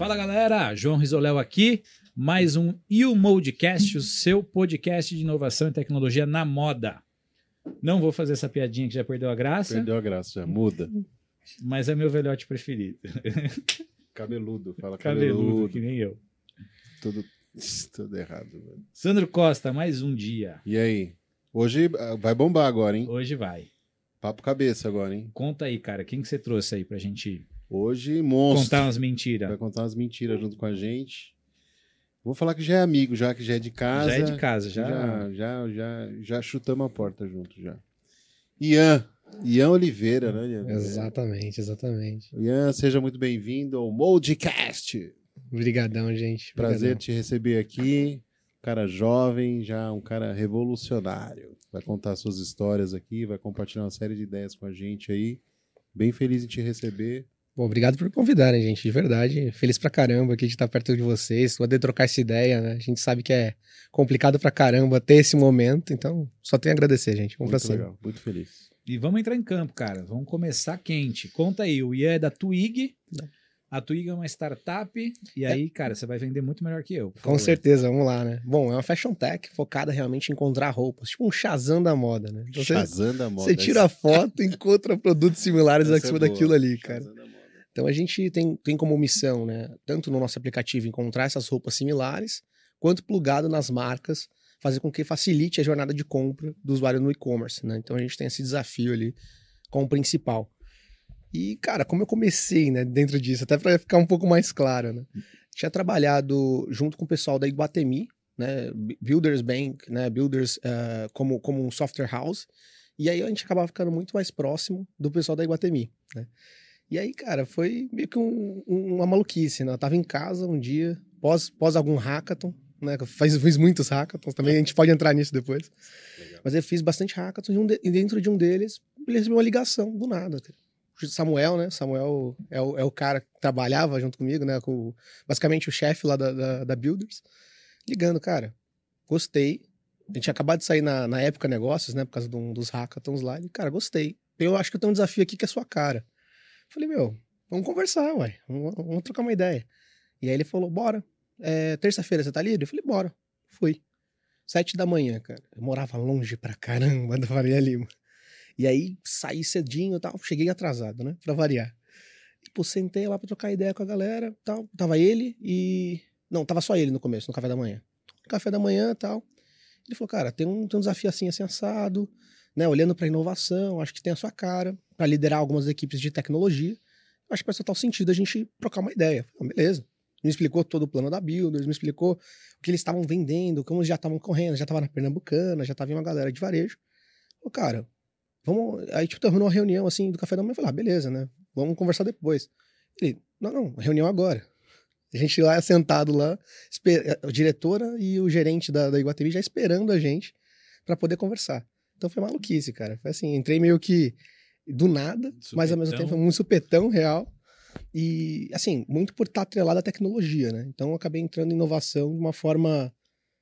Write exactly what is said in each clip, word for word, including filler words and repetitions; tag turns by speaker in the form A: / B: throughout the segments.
A: Fala galera, João Risoléu aqui, mais um YouModcast, o seu podcast de inovação e tecnologia na moda. Não vou fazer essa piadinha que já perdeu a graça.
B: Perdeu a graça, já muda.
A: Mas é meu velhote preferido.
B: Cabeludo, fala
A: Cabeludo,
B: cabeludo.
A: que nem eu.
B: Tudo, tudo errado, velho.
A: Sandro Costa, mais um dia.
B: E aí? Hoje ah, vai bombar agora, hein?
A: Hoje vai.
B: Papo cabeça agora, hein?
A: Conta aí, cara, quem que você trouxe aí pra gente
B: Hoje, monstro.
A: contar umas
B: Vai
A: mentiras?
B: contar umas mentiras junto com a gente. Vou falar que já é amigo, já que já é de casa.
A: Já é de casa, já.
B: Já, já, já, já chutamos a porta junto, já. Ian. Ian Oliveira, né, Ian?
C: Exatamente, exatamente.
B: Ian, seja muito bem-vindo ao Modcast.
C: Obrigadão, gente.
B: Prazer
C: Obrigadão.
B: te receber aqui. Um cara jovem, já um cara revolucionário. Vai contar suas histórias aqui, vai compartilhar uma série de ideias com a gente aí. Bem feliz em te receber.
C: Bom, obrigado por me convidarem, gente, de verdade. Feliz pra caramba aqui de estar perto de vocês, poder trocar essa ideia, né? A gente sabe que é complicado pra caramba ter esse momento, então só tenho a agradecer, gente. Vamos pra
B: Muito
C: cima.
B: legal, muito feliz.
A: E vamos entrar em campo, cara. Vamos começar quente. Conta aí, o Ian é da Twig.
C: Não.
A: A Twig é uma startup. E aí, cara, você vai vender muito melhor que eu. por
C: Com
A: favor.
C: certeza, vamos lá, né? Bom, é uma fashion tech focada realmente em encontrar roupas, tipo um Shazam da moda, né? Então, você,
B: Shazam da moda.
C: você tira a foto e encontra produtos similares
B: Essa é
C: acima
B: boa.
C: daquilo ali, cara.
B: Shazam da moda.
C: Então a gente tem, tem como missão, né, tanto no nosso aplicativo encontrar essas roupas similares, quanto plugado nas marcas, fazer com que facilite a jornada de compra do usuário no e-commerce, né? Então a gente tem esse desafio ali como principal. E, cara, como eu comecei, né, dentro disso, até para ficar um pouco mais claro, né? Tinha trabalhado junto com o pessoal da Iguatemi, né, Builders Bank, né, Builders uh, como, como um software house, e aí a gente acabava ficando muito mais próximo do pessoal da Iguatemi, né? E aí, cara, foi meio que um, um, uma maluquice, né? Eu tava em casa um dia, pós, pós algum hackathon, né? Eu fiz, fiz muitos hackathons também, a gente pode entrar nisso depois.
B: Legal.
C: Mas eu fiz bastante hackathons e, um de, e dentro de um deles, ele recebeu uma ligação do nada. O Samuel, né? Samuel é o, é o cara que trabalhava junto comigo, né? Com, basicamente o chefe lá da, da, da Builders. Ligando, cara, gostei. A gente tinha acabado de sair na, na Época Negócios, né? Por causa de um, dos hackathons lá. E, cara, gostei. Eu acho que eu tenho um desafio aqui que é a sua cara. Falei, meu, vamos conversar, uai. Vamos, vamos trocar uma ideia. E aí ele falou, bora. É, terça-feira você tá livre? Eu falei, bora. Fui. Sete da manhã, cara. Eu morava longe pra caramba da Faria Lima. E aí saí cedinho e tal. Cheguei atrasado, né? Pra variar. E, pô, sentei lá pra trocar ideia com a galera tal. Tava ele e... Não, tava só ele no começo, no café da manhã. Café da manhã e tal. Ele falou, cara, tem um, tem um desafio assim, assim, assado, né? Olhando pra inovação, acho que tem a sua cara, para liderar algumas equipes de tecnologia. Acho que faz total sentido a gente trocar uma ideia. Falei, beleza. Me explicou todo o plano da Builders, me explicou o que eles estavam vendendo, como eles já estavam correndo, já estava na Pernambucana, já estava uma galera de varejo. Falei, cara, vamos... Aí, tipo, terminou uma reunião, assim, do café da manhã. Eu falei, ah, beleza, né? Vamos conversar depois. Ele, não, não, reunião agora. A gente lá, sentado lá, esper... a diretora e o gerente da, da Iguatemi já esperando a gente para poder conversar. Então foi maluquice, cara. Foi assim, entrei meio que do nada, supetão. Mas ao mesmo tempo um supetão real. E, assim, muito por estar atrelado à tecnologia, né? Então eu acabei entrando em inovação de uma forma...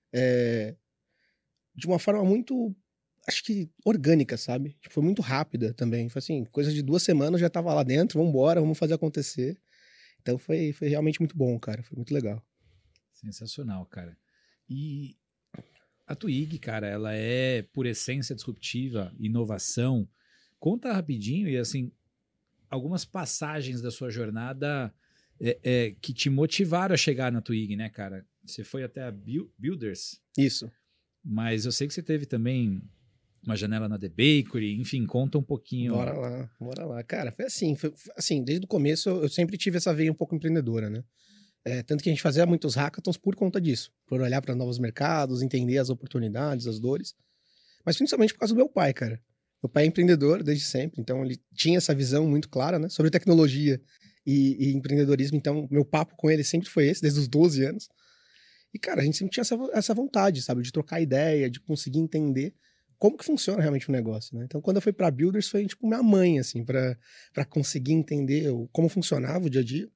C: É, de uma forma muito, acho que orgânica, sabe? Tipo, foi muito rápida também. Foi assim, coisa de duas semanas eu já tava lá dentro, vamos embora, vamos fazer acontecer. Então foi, foi realmente muito bom, cara. Foi muito legal.
A: Sensacional, cara. E a Twig, cara, ela é, por essência, disruptiva, inovação. Conta rapidinho e, assim, algumas passagens da sua jornada é, é, que te motivaram a chegar na Twig, né, cara? Você foi até a Builders.
C: Isso.
A: Mas eu sei que você teve também uma janela na The Bakery. Enfim, conta um pouquinho.
C: Bora lá, bora lá. Cara, foi assim, foi, assim, desde o começo eu sempre tive essa veia um pouco empreendedora, né? É, tanto que a gente fazia muitos hackathons por conta disso. Por olhar para novos mercados, entender as oportunidades, as dores. Mas principalmente por causa do meu pai, cara. Meu pai é empreendedor desde sempre, então ele tinha essa visão muito clara, né? Sobre tecnologia e, e empreendedorismo. Então, meu papo com ele sempre foi esse, desde os doze anos. E, cara, a gente sempre tinha essa, essa vontade, sabe? De trocar ideia, de conseguir entender como que funciona realmente o negócio, né? Então, quando eu fui pra Builders, foi, tipo, minha mãe, assim, pra, pra conseguir entender o, como funcionava o dia a dia.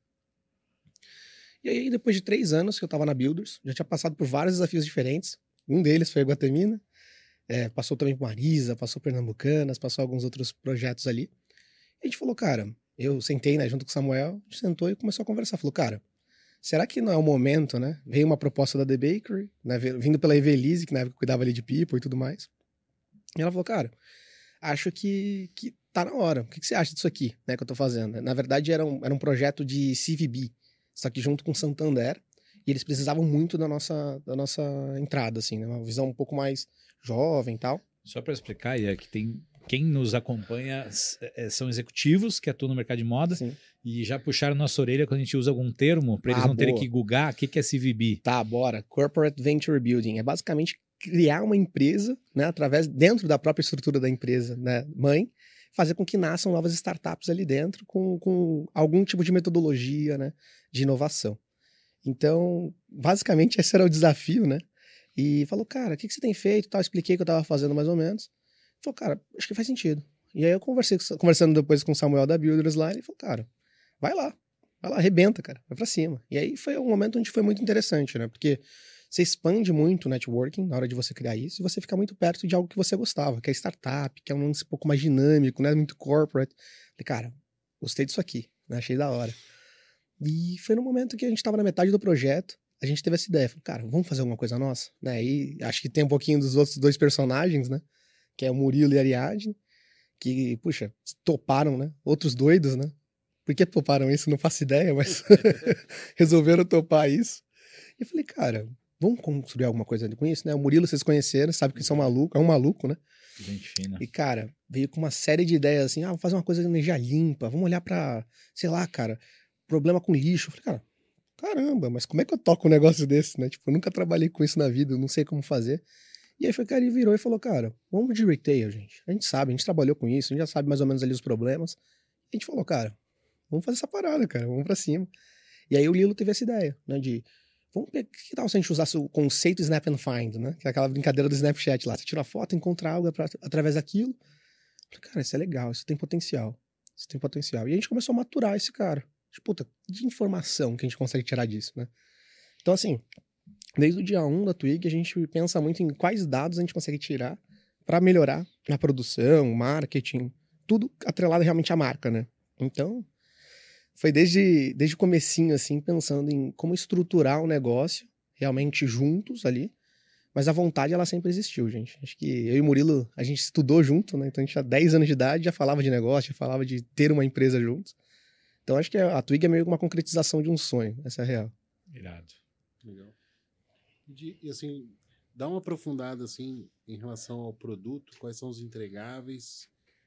C: E aí, depois de três anos que eu tava na Builders, já tinha passado por vários desafios diferentes. Um deles foi a Iguatemi, né? É, passou também por Marisa, passou por Pernambucanas, passou alguns outros projetos ali. E a gente falou, cara, eu sentei, né, junto com o Samuel, a gente sentou e começou a conversar. Falou, cara, será que não é o momento, né? Veio uma proposta da The Bakery, né? Vindo pela Evelise, que na época cuidava ali de people e tudo mais. E ela falou, cara, acho que, que tá na hora. O que, que você acha disso aqui, né, que eu tô fazendo? Na verdade, era um, era um projeto de C V B, só que junto com Santander, e eles precisavam muito da nossa, da nossa entrada, assim, né? Uma visão um pouco mais jovem e tal.
A: Só para explicar, é que tem quem nos acompanha é, são executivos que atuam no mercado de moda.
C: Sim.
A: E já puxaram nossa orelha quando a gente usa algum termo, para eles
C: Ah,
A: não terem
C: boa.
A: que googar o que, que é C V B.
C: Tá, bora. Corporate Venture Building. É basicamente criar uma empresa, né, através, dentro da própria estrutura da empresa, né, mãe, fazer com que nasçam novas startups ali dentro com, com algum tipo de metodologia, né, de inovação. Então, basicamente, esse era o desafio, né? E falou, cara, o que, que você tem feito? Tal, expliquei o que eu tava fazendo mais ou menos. Falou, cara, acho que faz sentido. E aí eu conversei, conversando depois com o Samuel da Builders lá, ele falou, cara, vai lá, vai lá, arrebenta, cara, vai pra cima. E aí foi um momento onde foi muito interessante, né? Porque você expande muito o networking na hora de você criar isso e você fica muito perto de algo que você gostava, que é startup, que é um lance um pouco mais dinâmico, né? Muito corporate. Falei, cara, gostei disso aqui, né? Achei da hora. E foi no momento que a gente tava na metade do projeto, a gente teve essa ideia. Falei, cara, vamos fazer alguma coisa nossa? Né? E acho que tem um pouquinho dos outros dois personagens, né? Que é o Murilo e a Ariadne, que, puxa, toparam, né? Outros doidos, né? Por que toparam isso? Não faço ideia, mas resolveram topar isso. E eu falei, cara, vamos construir alguma coisa com isso, né? O Murilo, vocês conheceram, sabe que são maluco, é um maluco, né?
A: Gente fina.
C: E, cara, veio com uma série de ideias assim, ah, vamos fazer uma coisa de energia limpa, vamos olhar pra, sei lá, cara, problema com lixo. Eu falei, cara, caramba, mas como é que eu toco um negócio desse, né? Tipo, eu nunca trabalhei com isso na vida, eu não sei como fazer. E aí foi, cara, ele virou e falou, cara, vamos de retail, gente. A gente sabe, a gente trabalhou com isso, a gente já sabe mais ou menos ali os problemas. E a gente falou, cara, vamos fazer essa parada, cara, vamos pra cima. E aí o Lilo teve essa ideia, né, de, vamos pegar, que tal se a gente usasse o conceito Snap and Find, né, que é aquela brincadeira do Snapchat lá, você tira a foto, encontra algo pra, através daquilo. Eu falei, cara, isso é legal, isso tem potencial, isso tem potencial. E a gente começou a maturar esse cara. Tipo, puta, de informação que a gente consegue tirar disso, né? Então, assim, desde o dia um da Twig, a gente pensa muito em quais dados a gente consegue tirar para melhorar na produção, marketing, tudo atrelado realmente à marca, né? Então, foi desde, desde o comecinho, assim, pensando em como estruturar o negócio realmente juntos ali, mas a vontade, ela sempre existiu, gente. Acho que eu e o Murilo, a gente estudou junto, né? Então, a gente tinha dez anos de idade, já falava de negócio, já falava de ter uma empresa juntos. Então, acho que a Twig é meio que uma concretização de um sonho, essa é a real.
A: Irado.
B: Legal. De, e assim, dá uma aprofundada assim em relação ao produto, quais são os entregáveis,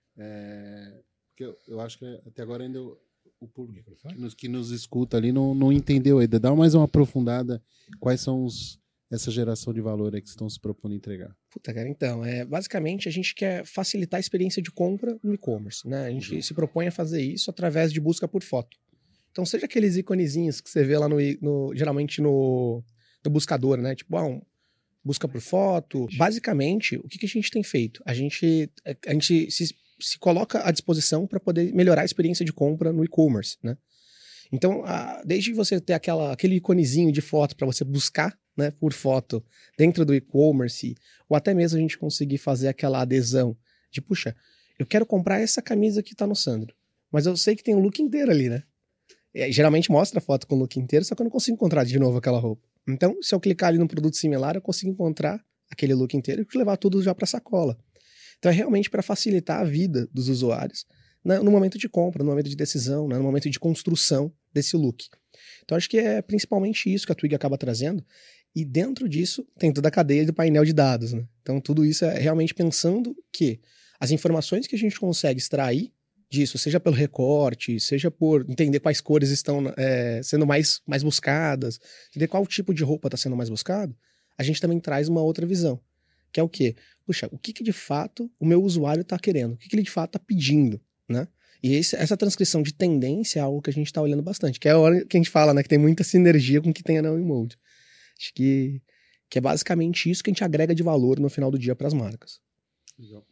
B: é, porque eu, eu acho que até agora ainda eu, o público que nos, que nos escuta ali não, não entendeu ainda. Dá mais uma aprofundada, quais são os, essa geração de valor aí que estão se propondo a entregar.
C: Puta, cara, então, é, basicamente a gente quer facilitar a experiência de compra no e-commerce, né? A gente uhum. se propõe a fazer isso através de busca por foto. Então, seja aqueles iconezinhos que você vê lá no, no geralmente no do buscador, né? Tipo, ah, um, busca por foto. Basicamente, o que, que a gente tem feito? A gente, a gente se, se coloca à disposição para poder melhorar a experiência de compra no e-commerce, né? Então, a, desde você ter aquela, aquele iconezinho de foto para você buscar, né, por foto dentro do e-commerce, ou até mesmo a gente conseguir fazer aquela adesão de, puxa, eu quero comprar essa camisa que tá no Sandro, mas eu sei que tem um look inteiro ali, né? E, geralmente mostra a foto com o look inteiro, só que eu não consigo encontrar de novo aquela roupa. Então, se eu clicar ali num produto similar, eu consigo encontrar aquele look inteiro e levar tudo já para sacola. Então, é realmente para facilitar a vida dos usuários, né, no momento de compra, no momento de decisão, né, no momento de construção desse look. Então, acho que é principalmente isso que a Twig acaba trazendo. E dentro disso, tem toda a cadeia do painel de dados, né? Então, tudo isso é realmente pensando que as informações que a gente consegue extrair disso, seja pelo recorte, seja por entender quais cores estão é, sendo mais, mais buscadas, entender qual tipo de roupa está sendo mais buscado, a gente também traz uma outra visão, que é o quê? Puxa, o que, que de fato o meu usuário está querendo? O que, que ele de fato está pedindo, né? E esse, essa transcrição de tendência é algo que a gente está olhando bastante, que é a hora que a gente fala, né, que tem muita sinergia com o que tem na Mode. Acho que, que é basicamente isso que a gente agrega de valor no final do dia para as marcas.
B: Legal.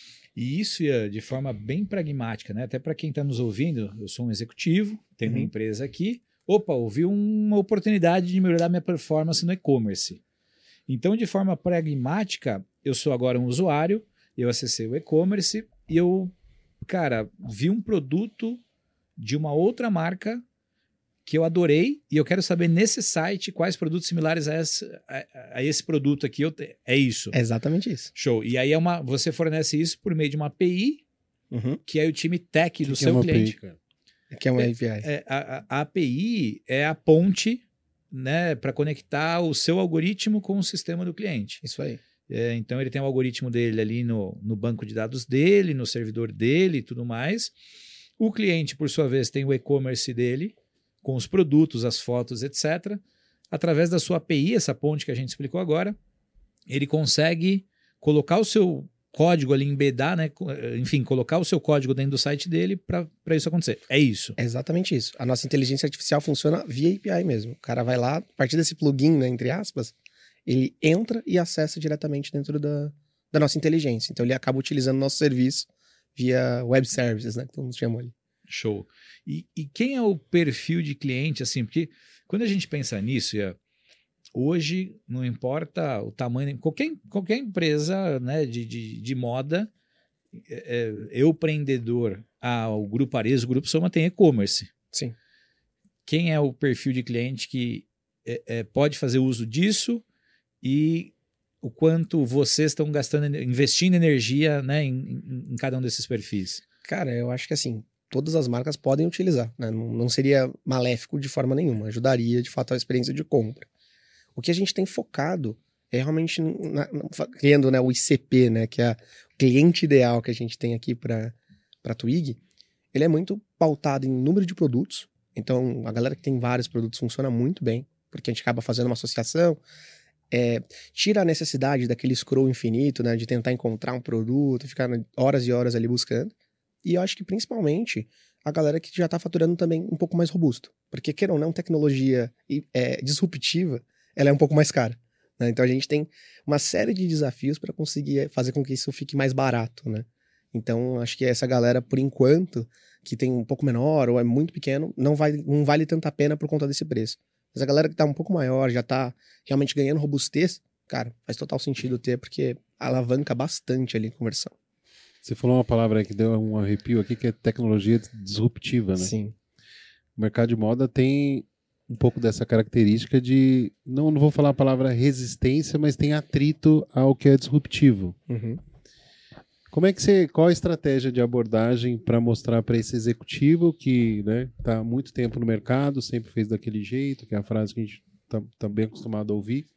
A: E isso de forma bem pragmática, né? Até para quem está nos ouvindo, eu sou um executivo, tenho uhum. uma empresa aqui. Opa, ouvi uma oportunidade de melhorar minha performance no e-commerce. Então, de forma pragmática, eu sou agora um usuário, eu acessei o e-commerce e eu, cara, vi um produto de uma outra marca que eu adorei e eu quero saber nesse site quais produtos similares a esse, a, a esse produto aqui. Eu te, é isso.
C: É exatamente isso.
A: Show. E aí é uma, você fornece isso por meio de uma A P I,
C: Uhum.
A: que é o time tech
B: Que
A: do
B: que
A: seu
B: é uma
A: cliente.
B: A P I, cara?
C: Que é uma
A: É,
C: A P I.
A: É, a, a A P I é a ponte, né, para conectar o seu algoritmo com o sistema do cliente.
C: Isso aí.
A: É, então ele tem o algoritmo dele ali no, no banco de dados dele, no servidor dele e tudo mais. O cliente, por sua vez, tem o e-commerce dele, com os produtos, as fotos, etcétera. Através da sua A P I, essa ponte que a gente explicou agora, ele consegue colocar o seu código ali, embedar, né? Enfim, colocar o seu código dentro do site dele para isso acontecer. É isso.
C: É exatamente isso. A nossa inteligência artificial funciona via A P I mesmo. O cara vai lá, a partir desse plugin, né, entre aspas, ele entra e acessa diretamente dentro da, da nossa inteligência. Então ele acaba utilizando nosso serviço via web services, né, que todo mundo chama ali.
A: Show. E, e quem é o perfil de cliente, assim? Porque quando a gente pensa nisso, Ian, hoje não importa o tamanho, qualquer, qualquer empresa, né, de, de, de moda, é, eu empreendedor, ah, o Grupo Ares, o Grupo Soma tem e-commerce.
C: Sim.
A: Quem é o perfil de cliente que é, é, pode fazer uso disso e o quanto vocês estão gastando, investindo energia, né, em, em, em cada um desses perfis?
C: Cara, eu acho que assim, todas as marcas podem utilizar, né? Não, não seria maléfico de forma nenhuma, ajudaria de fato a experiência de compra. O que a gente tem focado é realmente na, na, criando, né, o I C P, né, que é o cliente ideal que a gente tem aqui para a Twig. Ele é muito pautado em número de produtos. Então, a galera que tem vários produtos funciona muito bem, porque a gente acaba fazendo uma associação, é, tira a necessidade daquele scroll infinito, né, de tentar encontrar um produto, ficar horas e horas ali buscando. E eu acho que, principalmente, a galera que já está faturando também um pouco mais robusto. Porque, queira ou não, tecnologia é, disruptiva, ela é um pouco mais cara, né? Então, a gente tem uma série de desafios para conseguir fazer com que isso fique mais barato, né? Então, acho que essa galera, por enquanto, que tem um pouco menor ou é muito pequeno, não, vai, não vale tanta pena por conta desse preço. Mas a galera que está um pouco maior, já está realmente ganhando robustez, cara, faz total sentido ter, porque alavanca bastante ali a conversão.
B: Você falou uma palavra aí que deu um arrepio aqui, que é tecnologia disruptiva, né?
C: Sim.
B: O mercado de moda tem um pouco dessa característica de, não, não vou falar a palavra resistência, mas tem atrito ao que é disruptivo.
C: Uhum.
B: Como é que você, qual a estratégia de abordagem para mostrar para esse executivo que, né, tá há muito tempo no mercado, sempre fez daquele jeito, que é a frase que a gente tá, tá bem acostumado a ouvir,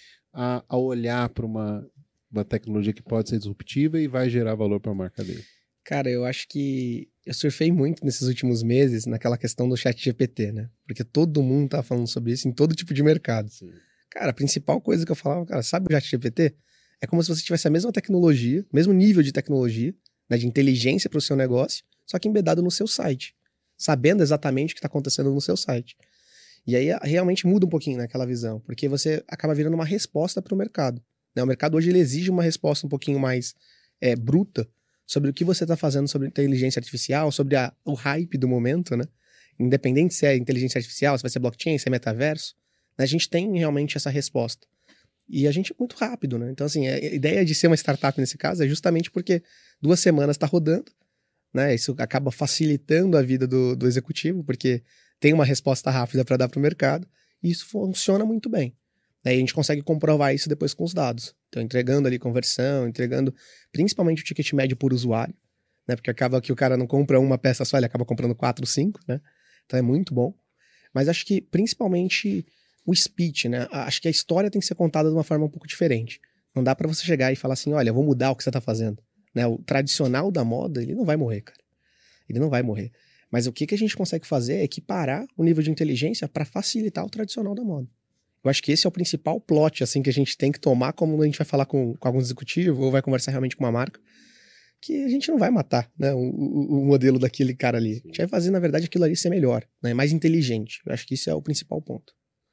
B: a, a olhar para uma, uma tecnologia que pode ser disruptiva e vai gerar valor para a marca dele?
C: Cara, eu acho que eu surfei muito nesses últimos meses naquela questão do chat G P T, né? Porque todo mundo tá falando sobre isso em todo tipo de mercado.
B: Sim.
C: Cara, a principal coisa que eu falava, cara, sabe o chat G P T? É como se você tivesse a mesma tecnologia, mesmo nível de tecnologia, né, de inteligência para o seu negócio, só que embedado no seu site, sabendo exatamente o que está acontecendo no seu site. E aí realmente muda um pouquinho naquela visão, porque você acaba virando uma resposta para o mercado, né? O mercado hoje ele exige uma resposta um pouquinho mais é, bruta sobre o que você está fazendo sobre inteligência artificial, sobre a, o hype do momento, né? Independente se é inteligência artificial, se vai ser blockchain, se é metaverso, né? A gente tem realmente essa resposta. E a gente é muito rápido, né? Então, assim, a ideia de ser uma startup nesse caso é justamente porque duas semanas está rodando, né? Isso acaba facilitando a vida do, do executivo, porque tem uma resposta rápida para dar para o mercado, e isso funciona muito bem. Aí a gente consegue comprovar isso depois com os dados. Então, entregando ali conversão, entregando principalmente o ticket médio por usuário, né? Porque acaba que o cara não compra uma peça só, ele acaba comprando quatro, cinco, né? Então é muito bom. Mas acho que principalmente o speech, né? Acho que a história tem que ser contada de uma forma um pouco diferente. Não dá para você chegar e falar assim, olha, vou mudar o que você tá fazendo. Né? O tradicional da moda, ele não vai morrer, cara. Ele não vai morrer. Mas o que, que a gente consegue fazer é equiparar o nível de inteligência para facilitar o tradicional da moda. Eu acho que esse é o principal plot, assim, que a gente tem que tomar como a gente vai falar com, com algum executivo ou vai conversar realmente com uma marca, que a gente não vai matar, né, o, o, o modelo daquele cara ali. A gente vai fazer, na verdade, aquilo ali ser melhor, né, mais inteligente. Eu acho que isso é o principal ponto.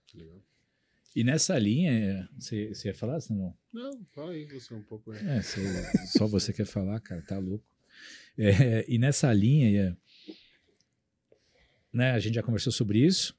A: E nessa linha, você, você ia falar, senão?
B: Não, fala aí você um pouco. Aí.
A: É, você, só você quer falar, cara, tá louco. É, e nessa linha, né, a gente já conversou sobre isso.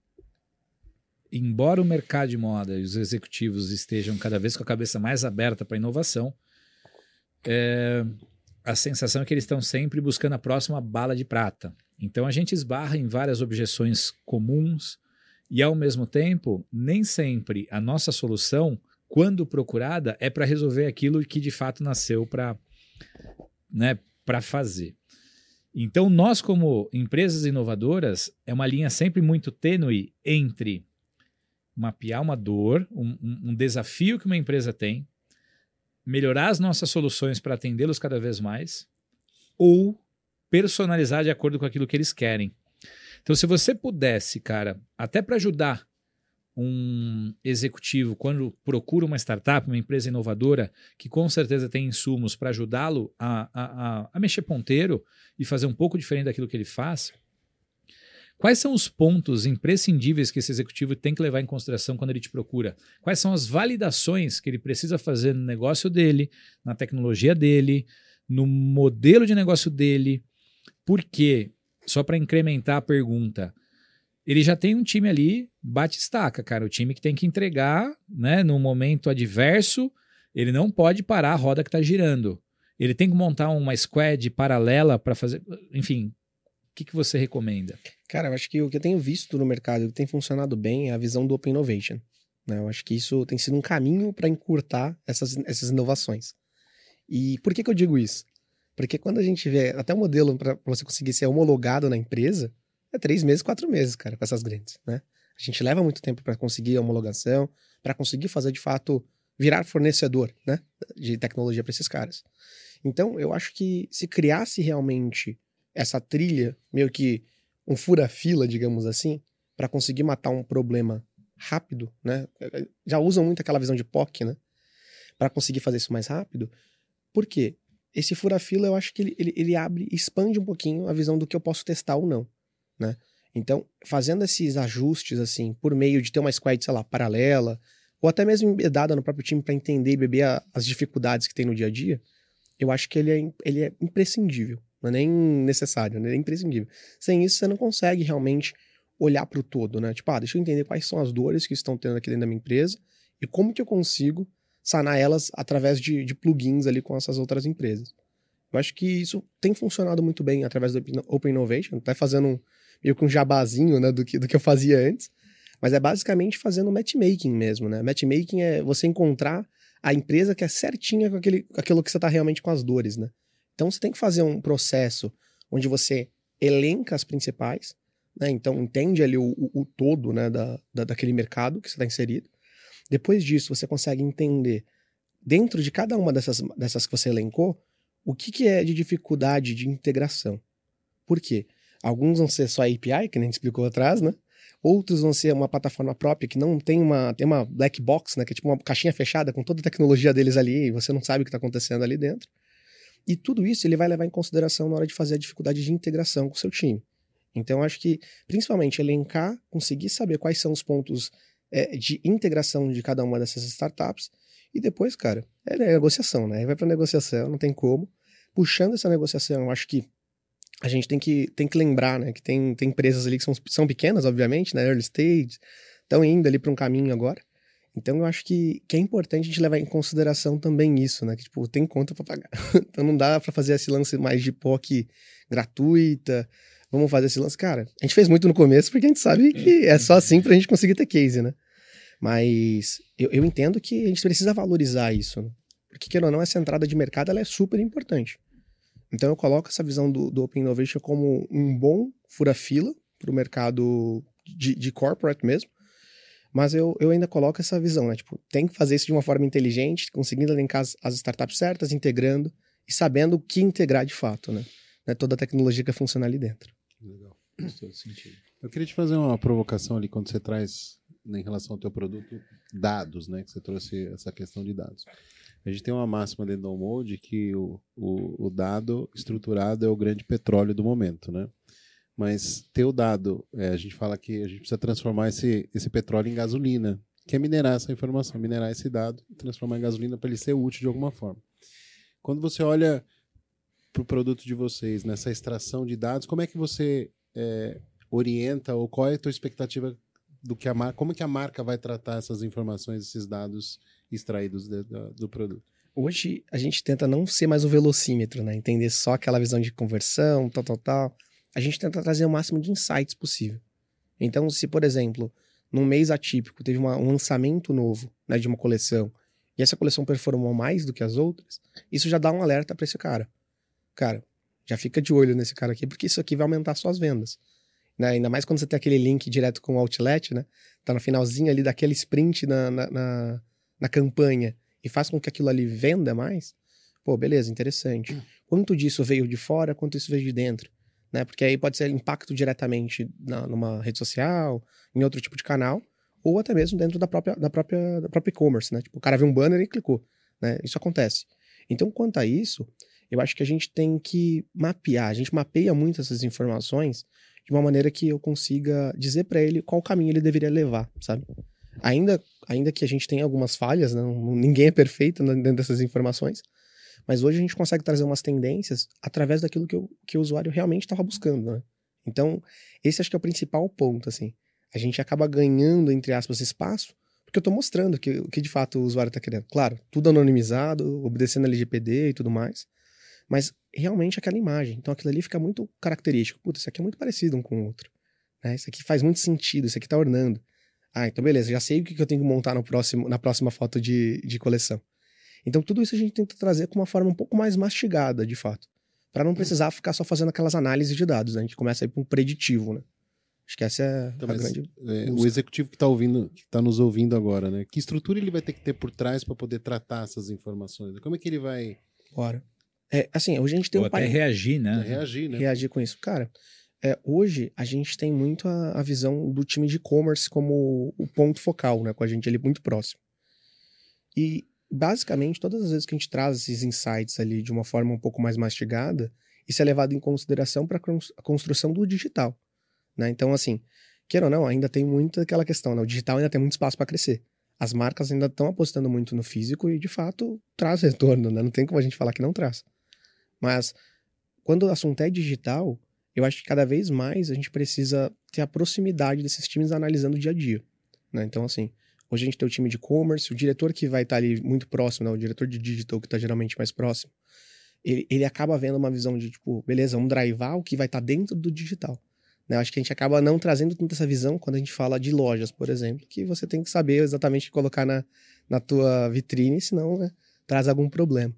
A: Embora o mercado de moda e os executivos estejam cada vez com a cabeça mais aberta para a inovação, é, a sensação é que eles estão sempre buscando a próxima bala de prata. Então a gente esbarra em várias objeções comuns e, ao mesmo tempo, nem sempre a nossa solução, quando procurada, é para resolver aquilo que de fato nasceu para, né, para fazer. Então, nós, como empresas inovadoras, é uma linha sempre muito tênue entre mapear uma dor, um, um, um desafio que uma empresa tem, melhorar as nossas soluções para atendê-los cada vez mais, ou personalizar de acordo com aquilo que eles querem. Então, se você pudesse, cara, até para ajudar um executivo quando procura uma startup, uma empresa inovadora, que com certeza tem insumos para ajudá-lo a, a, a, a mexer ponteiro e fazer um pouco diferente daquilo que ele faz, quais são os pontos imprescindíveis que esse executivo tem que levar em consideração quando ele te procura? Quais são as validações que ele precisa fazer no negócio dele, na tecnologia dele, no modelo de negócio dele? Porque, só para incrementar a pergunta, ele já tem um time ali, bate-estaca, cara. O time que tem que entregar, né, no momento adverso, ele não pode parar a roda que está girando. Ele tem que montar uma squad paralela para fazer... Enfim, o que, que você recomenda?
C: Cara, eu acho que o que eu tenho visto no mercado que tem funcionado bem é a visão do Open Innovation. Né? Eu acho que isso tem sido um caminho para encurtar essas, essas inovações. E por que, que eu digo isso? Porque quando a gente vê até o modelo para você conseguir ser homologado na empresa, é três meses, quatro meses, cara, com essas grandes, né? A gente leva muito tempo para conseguir a homologação, para conseguir fazer, de fato, virar fornecedor, né, de tecnologia para esses caras. Então, eu acho que se criasse realmente essa trilha, meio que um fura-fila, digamos assim, para conseguir matar um problema rápido, né? Já usam muito aquela visão de P O C, né? Para conseguir fazer isso mais rápido. Por quê? Esse fura-fila, eu acho que ele, ele, ele abre, expande um pouquinho a visão do que eu posso testar ou não. Né? Então, fazendo esses ajustes, assim, por meio de ter uma squad, sei lá, paralela, ou até mesmo embedada no próprio time para entender e beber a, as dificuldades que tem no dia a dia, eu acho que ele é, ele é imprescindível, não é nem necessário, né? É imprescindível. Sem isso, você não consegue realmente olhar para o todo, né? Tipo, ah, deixa eu entender quais são as dores que estão tendo aqui dentro da minha empresa e como que eu consigo sanar elas através de, de plugins ali com essas outras empresas. Eu acho que isso tem funcionado muito bem através do Open Innovation, tá fazendo um meio que um jabazinho, né, do que, do que eu fazia antes, mas é basicamente fazendo matchmaking mesmo, né? Matchmaking é você encontrar a empresa que é certinha com, aquele, com aquilo que você tá realmente com as dores, né? Então você tem que fazer um processo onde você elenca as principais, né? Então entende ali o, o, o todo, né, da, da, daquele mercado que você está inserido. Depois disso, você consegue entender, dentro de cada uma dessas, dessas que você elencou, o que, que é de dificuldade de integração. Por quê? Alguns vão ser só A P I, que nem a gente explicou atrás, né? Outros vão ser uma plataforma própria que não tem uma, tem uma black box, né? Que é tipo uma caixinha fechada com toda a tecnologia deles ali e você não sabe o que está acontecendo ali dentro. E tudo isso ele vai levar em consideração na hora de fazer a dificuldade de integração com o seu time. Então, eu acho que, principalmente, elencar, conseguir saber quais são os pontos é, de integração de cada uma dessas startups e depois, cara, é negociação, né? Aí vai para negociação, não tem como. Puxando essa negociação, eu acho que a gente tem que, tem que lembrar, né, que tem, tem empresas ali que são, são pequenas, obviamente, né, early stage, estão indo ali para um caminho agora. Então eu acho que, que é importante a gente levar em consideração também isso, né, que tipo, tem conta para pagar. Então não dá para fazer esse lance mais de P O C gratuita, vamos fazer esse lance. Cara, a gente fez muito no começo porque a gente sabe que é só assim pra gente conseguir ter case, né. Mas eu, eu entendo que a gente precisa valorizar isso, né? Porque, querendo ou não, essa entrada de mercado ela é super importante. Então eu coloco essa visão do, do Open Innovation como um bom fura-fila para o mercado de, de corporate mesmo, mas eu, eu ainda coloco essa visão, né? Tipo, tem que fazer isso de uma forma inteligente, conseguindo elencar as, as startups certas, integrando e sabendo o que integrar de fato, né? Né? Toda a tecnologia que funciona ali dentro.
B: Legal. Faz todo sentido. Eu queria te fazer uma provocação ali quando você traz, né, em relação ao teu produto, dados, né? Que você trouxe essa questão de dados. A gente tem uma máxima dentro do Mode que o, o, o dado estruturado é o grande petróleo do momento, né? Mas ter o dado, é, a gente fala que a gente precisa transformar esse, esse petróleo em gasolina, que é minerar essa informação, minerar esse dado e transformar em gasolina para ele ser útil de alguma forma. Quando você olha para o produto de vocês, nessa extração de dados, como é que você é, orienta ou qual é a tua expectativa do que a marca, como é que a marca vai tratar essas informações, esses dados extraídos de, de, do produto?
C: Hoje a gente tenta não ser mais o velocímetro, né? Entender só aquela visão de conversão, tal, tal, tal. a gente tenta trazer o máximo de insights possível. Então, se, por exemplo, num mês atípico teve uma, um lançamento novo, né, de uma coleção, e essa coleção performou mais do que as outras, isso já dá um alerta para esse cara. Cara, já fica de olho nesse cara aqui, porque isso aqui vai aumentar suas vendas. Né? Ainda mais quando você tem aquele link direto com o outlet, né? Tá no finalzinho ali daquele sprint na, na, na, na campanha e faz com que aquilo ali venda mais. Pô, beleza, interessante. Quanto disso veio de fora, quanto isso veio de dentro? Né? Porque aí pode ser impacto diretamente na, numa rede social, em outro tipo de canal, ou até mesmo dentro da própria, da própria, da própria e-commerce, né? Tipo, o cara viu um banner e clicou, né? Isso acontece. Então, quanto a isso, eu acho que a gente tem que mapear, a gente mapeia muito essas informações de uma maneira que eu consiga dizer para ele qual caminho ele deveria levar, sabe? Ainda, ainda que a gente tenha algumas falhas, né? Ninguém é perfeito dentro dessas informações, mas hoje a gente consegue trazer umas tendências através daquilo que, eu, que o usuário realmente estava buscando, né? Então, esse acho que é o principal ponto, assim. A gente acaba ganhando, entre aspas, espaço, porque eu estou mostrando que, o que de fato o usuário está querendo. Claro, tudo anonimizado, obedecendo a L G P D e tudo mais, mas realmente aquela imagem. Então aquilo ali fica muito característico. Putz, isso aqui é muito parecido um com o outro. Né? Isso aqui faz muito sentido, isso aqui tá ornando. Ah, então beleza, já sei o que eu tenho que montar no próximo, na próxima foto de, de coleção. Então tudo isso a gente tenta trazer com uma forma um pouco mais mastigada, de fato. Para não precisar ficar só fazendo aquelas análises de dados. Né? A gente começa a ir para um preditivo, né? Acho que essa é
B: então,
C: a
B: mas,
C: grande...
B: É, o executivo que está ouvindo, que está nos ouvindo agora, né? Que estrutura ele vai ter que ter por trás para poder tratar essas informações? Como é que ele vai...
C: Bora. É, assim, hoje a gente tem
A: Ou
C: um
A: até
C: pai...
A: reagir, né?
B: reagir, né?
C: Reagir com isso. Cara, é, hoje a gente tem muito a, a visão do time de e-commerce como o ponto focal, né? Com a gente ali muito próximo. E, basicamente, todas as vezes que a gente traz esses insights ali de uma forma um pouco mais mastigada, isso é levado em consideração para a construção do digital. Né? Então, assim, queira ou não, ainda tem muito aquela questão, né? O digital ainda tem muito espaço para crescer. As marcas ainda estão apostando muito no físico e, de fato, traz retorno, né? Não tem como a gente falar que não traz. Mas, quando o assunto é digital, eu acho que cada vez mais a gente precisa ter a proximidade desses times analisando o dia a dia. Né? Então, assim, hoje a gente tem o time de e-commerce, o diretor que vai estar ali muito próximo, né? O diretor de digital que está geralmente mais próximo, ele, ele acaba vendo uma visão de, tipo, beleza, vamos drivar o que vai estar dentro do digital. Né? Acho que a gente acaba não trazendo tanta essa visão quando a gente fala de lojas, por exemplo, que você tem que saber exatamente colocar na, na tua vitrine, senão, né, traz algum problema.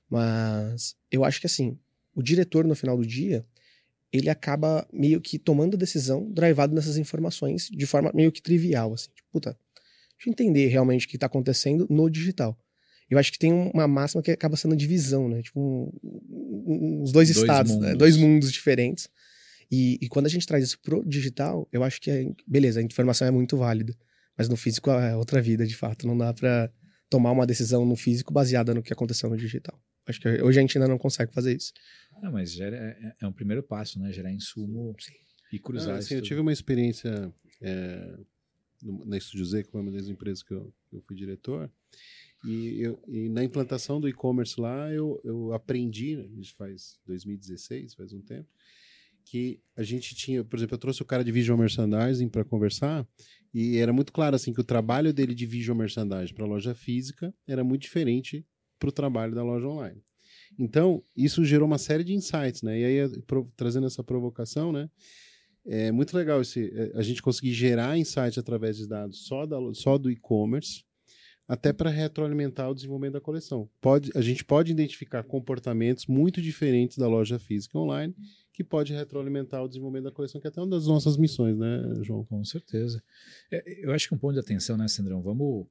C: Mas eu acho que, assim, o diretor, no final do dia, ele acaba meio que tomando decisão drivado nessas informações de forma meio que trivial, assim. Tipo, puta, deixa eu entender realmente o que está acontecendo no digital. Eu acho que tem uma máxima que acaba sendo divisão, né? Tipo, um, um, uns dois, dois estados, mundos. Né? Dois mundos diferentes. E, e quando a gente traz isso pro digital, eu acho que, é, beleza, a informação é muito válida. Mas no físico é outra vida, de fato. Não dá pra tomar uma decisão no físico baseada no que aconteceu no digital. Acho que hoje a gente ainda não consegue fazer isso.
A: Não, mas gera, é, é um primeiro passo, né? Gerar insumo Sim. e cruzar.
B: Ah, assim, eu tive uma experiência é, na Estúdio Z, que foi uma das empresas que eu, que eu fui diretor. E, eu, e na implantação do e-commerce lá, eu, eu aprendi, né, isso faz dois mil e dezesseis, faz um tempo, que a gente tinha, por exemplo, eu trouxe o cara de Visual Merchandising para conversar e era muito claro assim que o trabalho dele de Visual Merchandising para a loja física era muito diferente para o trabalho da loja online. Então, isso gerou uma série de insights, né? E aí, pro, trazendo essa provocação, né? É muito legal esse, a gente conseguir gerar insights através de dados só, da, só do e-commerce, até para retroalimentar o desenvolvimento da coleção. Pode, a gente pode identificar comportamentos muito diferentes da loja física online, que pode retroalimentar o desenvolvimento da coleção, que é até uma das nossas missões, né, João?
A: Com certeza. É, eu acho que um ponto de atenção, né, Sandrão? Vamos...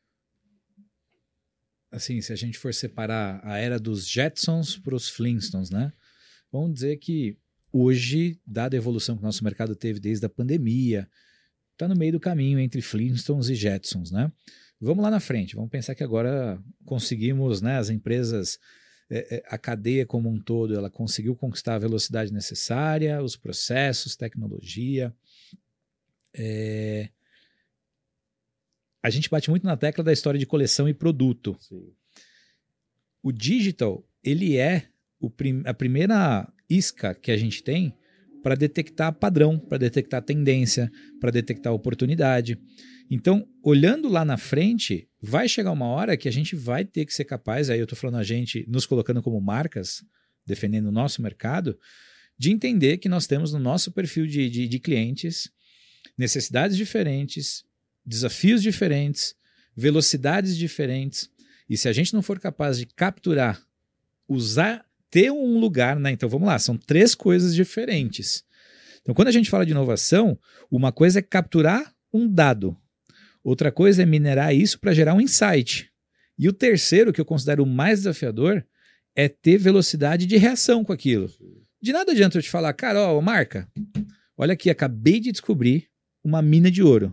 A: Assim, se a gente for separar a era dos Jetsons para os Flintstones, né? Vamos dizer que hoje, dada a evolução que o nosso mercado teve desde a pandemia, está no meio do caminho entre Flintstones e Jetsons, né? Vamos lá na frente, vamos pensar que agora conseguimos, né, as empresas, é, é, a cadeia como um todo, ela conseguiu conquistar a velocidade necessária, os processos, tecnologia. É... A gente bate muito na tecla da história de coleção e produto.
B: Sim.
A: O digital, ele é o prim- a primeira isca que a gente tem para detectar padrão, para detectar tendência, para detectar oportunidade. Então, olhando lá na frente, vai chegar uma hora que a gente vai ter que ser capaz, aí eu estou falando a gente, nos colocando como marcas, defendendo o nosso mercado, de entender que nós temos no nosso perfil de, de, de clientes necessidades diferentes, desafios diferentes, velocidades diferentes. E se a gente não for capaz de capturar, usar, ter um lugar, né? Então vamos lá, são três coisas diferentes. Então quando a gente fala de inovação, uma coisa é capturar um dado, outra coisa é minerar isso para gerar um insight. E o terceiro, que eu considero o mais desafiador, é ter velocidade de reação com aquilo. De nada adianta eu te falar, cara, ó, marca, olha aqui, acabei de descobrir uma mina de ouro.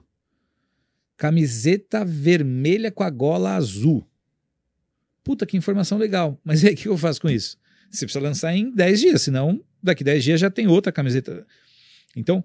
A: Camiseta vermelha com a gola azul. Puta, que informação legal. Mas e aí, o que eu faço com isso? Você precisa lançar em dez dias, senão daqui dez dias já tem outra camiseta. Então,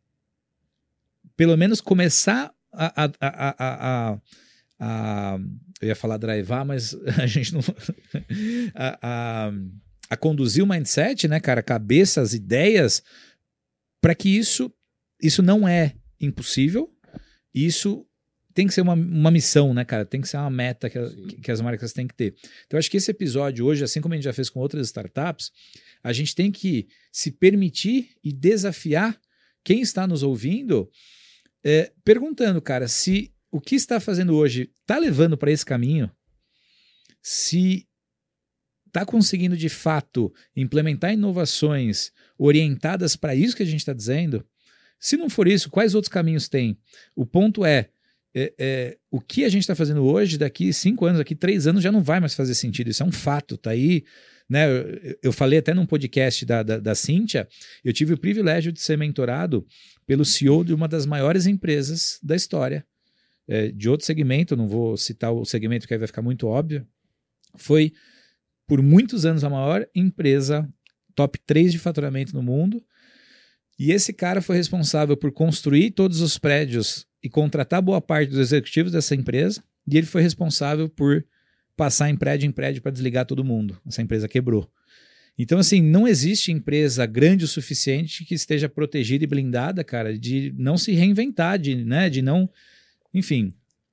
A: pelo menos começar a... a, a, a, a, a eu ia falar drivar, mas a gente não... a, a, a conduzir o mindset, né, cara? A cabeça, as ideias, para que isso, isso não é impossível, isso tem que ser uma, uma missão, né, cara? Tem que ser uma meta que, a, que as marcas têm que ter. Então, acho que esse episódio hoje, assim como a gente já fez com outras startups, a gente tem que se permitir e desafiar quem está nos ouvindo, é, perguntando, cara, se o que está fazendo hoje está levando para esse caminho, se está conseguindo, de fato, implementar inovações orientadas para isso que a gente está dizendo. Se não for isso, quais outros caminhos tem? O ponto é, é, é o que a gente está fazendo hoje, daqui cinco anos, daqui três anos, já não vai mais fazer sentido. Isso é um fato, tá aí. Né? Eu, eu falei até num podcast da, da, da Cíntia, eu tive o privilégio de ser mentorado pelo C E O de uma das maiores empresas da história, é, de outro segmento, não vou citar o segmento que aí vai ficar muito óbvio. Foi, por muitos anos, a maior empresa top três de faturamento no mundo. E esse cara foi responsável por construir todos os prédios e contratar boa parte dos executivos dessa empresa. E ele foi responsável por passar em prédio em prédio para desligar todo mundo. Essa empresa quebrou. Então, assim, não existe empresa grande o suficiente que esteja protegida e blindada, cara, de não se reinventar, de, né, de não... Enfim...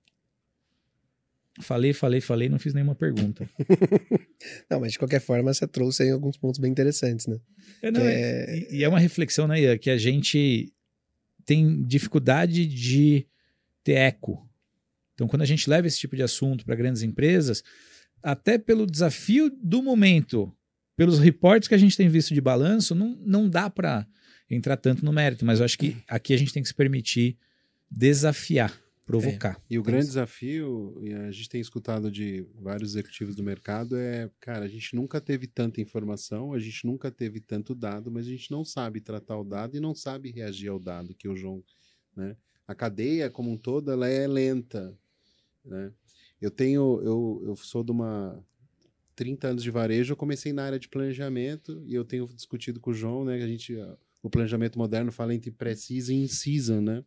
A: Falei, falei, falei, não fiz nenhuma pergunta.
C: Não, mas de qualquer forma você trouxe aí alguns pontos bem interessantes, né?
A: É, não, é... E, e é uma reflexão, né, Ian, que a gente tem dificuldade de ter eco. Então, quando a gente leva esse tipo de assunto para grandes empresas, até pelo desafio do momento, pelos reportes que a gente tem visto de balanço, não, não dá para entrar tanto no mérito, mas eu acho que aqui a gente tem que se permitir desafiar. Provocar.
B: É. E o grande desafio, e a gente tem escutado de vários executivos do mercado, é, cara, a gente nunca teve tanta informação, a gente nunca teve tanto dado, mas a gente não sabe tratar o dado e não sabe reagir ao dado, que o João, né? A cadeia como um todo, ela é lenta, né? Eu tenho, eu, eu sou de uma trinta anos de varejo, eu comecei na área de planejamento e eu tenho discutido com o João, né, que a gente, o planejamento moderno fala entre pré-season e in-season, né?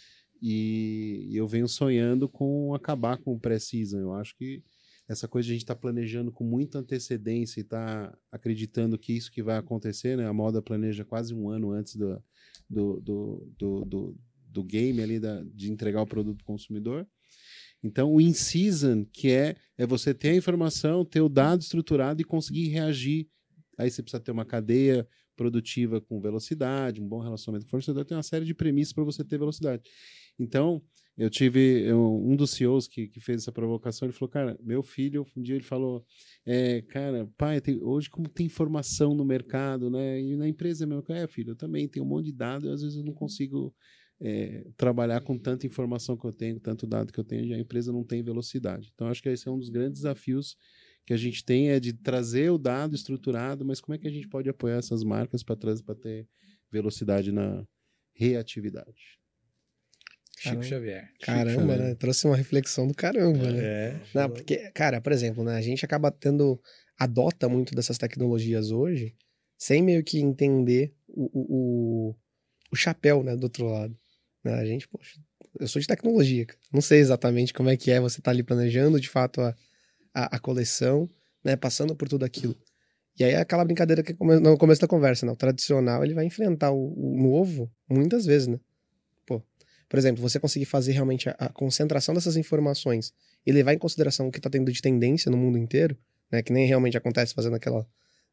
B: E eu venho sonhando com acabar com o pré-season. Eu acho que essa coisa de a gente estar tá planejando com muita antecedência e estar tá acreditando que isso que vai acontecer, né? A moda planeja quase um ano antes do, do, do, do, do, do game ali, da, de entregar o produto para o consumidor. Então, o in-season, que é, é você ter a informação, ter o dado estruturado e conseguir reagir. Aí você precisa ter uma cadeia produtiva com velocidade, um bom relacionamento com o fornecedor, tem uma série de premissas para você ter velocidade. Então, eu tive eu, um dos C E Os que, que fez essa provocação, ele falou, cara, meu filho, um dia ele falou, é, cara, pai, tem, hoje como tem informação no mercado, né, e na empresa mesmo, é, filho, eu também tenho um monte de dados, e às vezes eu não consigo é, trabalhar com tanta informação que eu tenho, tanto dado que eu tenho, e a empresa não tem velocidade. Então, acho que esse é um dos grandes desafios que a gente tem, é de trazer o dado estruturado, mas como é que a gente pode apoiar essas marcas para trazer, para ter velocidade na reatividade?
A: Chico Xavier.
C: Caramba,
B: Chico Xavier.
C: né? Trouxe uma reflexão do caramba, né?
A: É.
C: Não, porque, cara, por exemplo, né? A gente acaba tendo... Adota muito dessas tecnologias hoje sem meio que entender o, o, o, o chapéu, né? Do outro lado. Né? A gente, poxa... Eu sou de tecnologia, cara. Não sei exatamente como é que é você tá ali planejando, de fato, a, a, a coleção, né? Passando por tudo aquilo. E aí é aquela brincadeira que no começo da conversa, né? O tradicional, ele vai enfrentar o, o novo muitas vezes, né? Pô, por exemplo, você conseguir fazer realmente a, a concentração dessas informações e levar em consideração o que está tendo de tendência no mundo inteiro, né? Que nem realmente acontece fazendo aquela,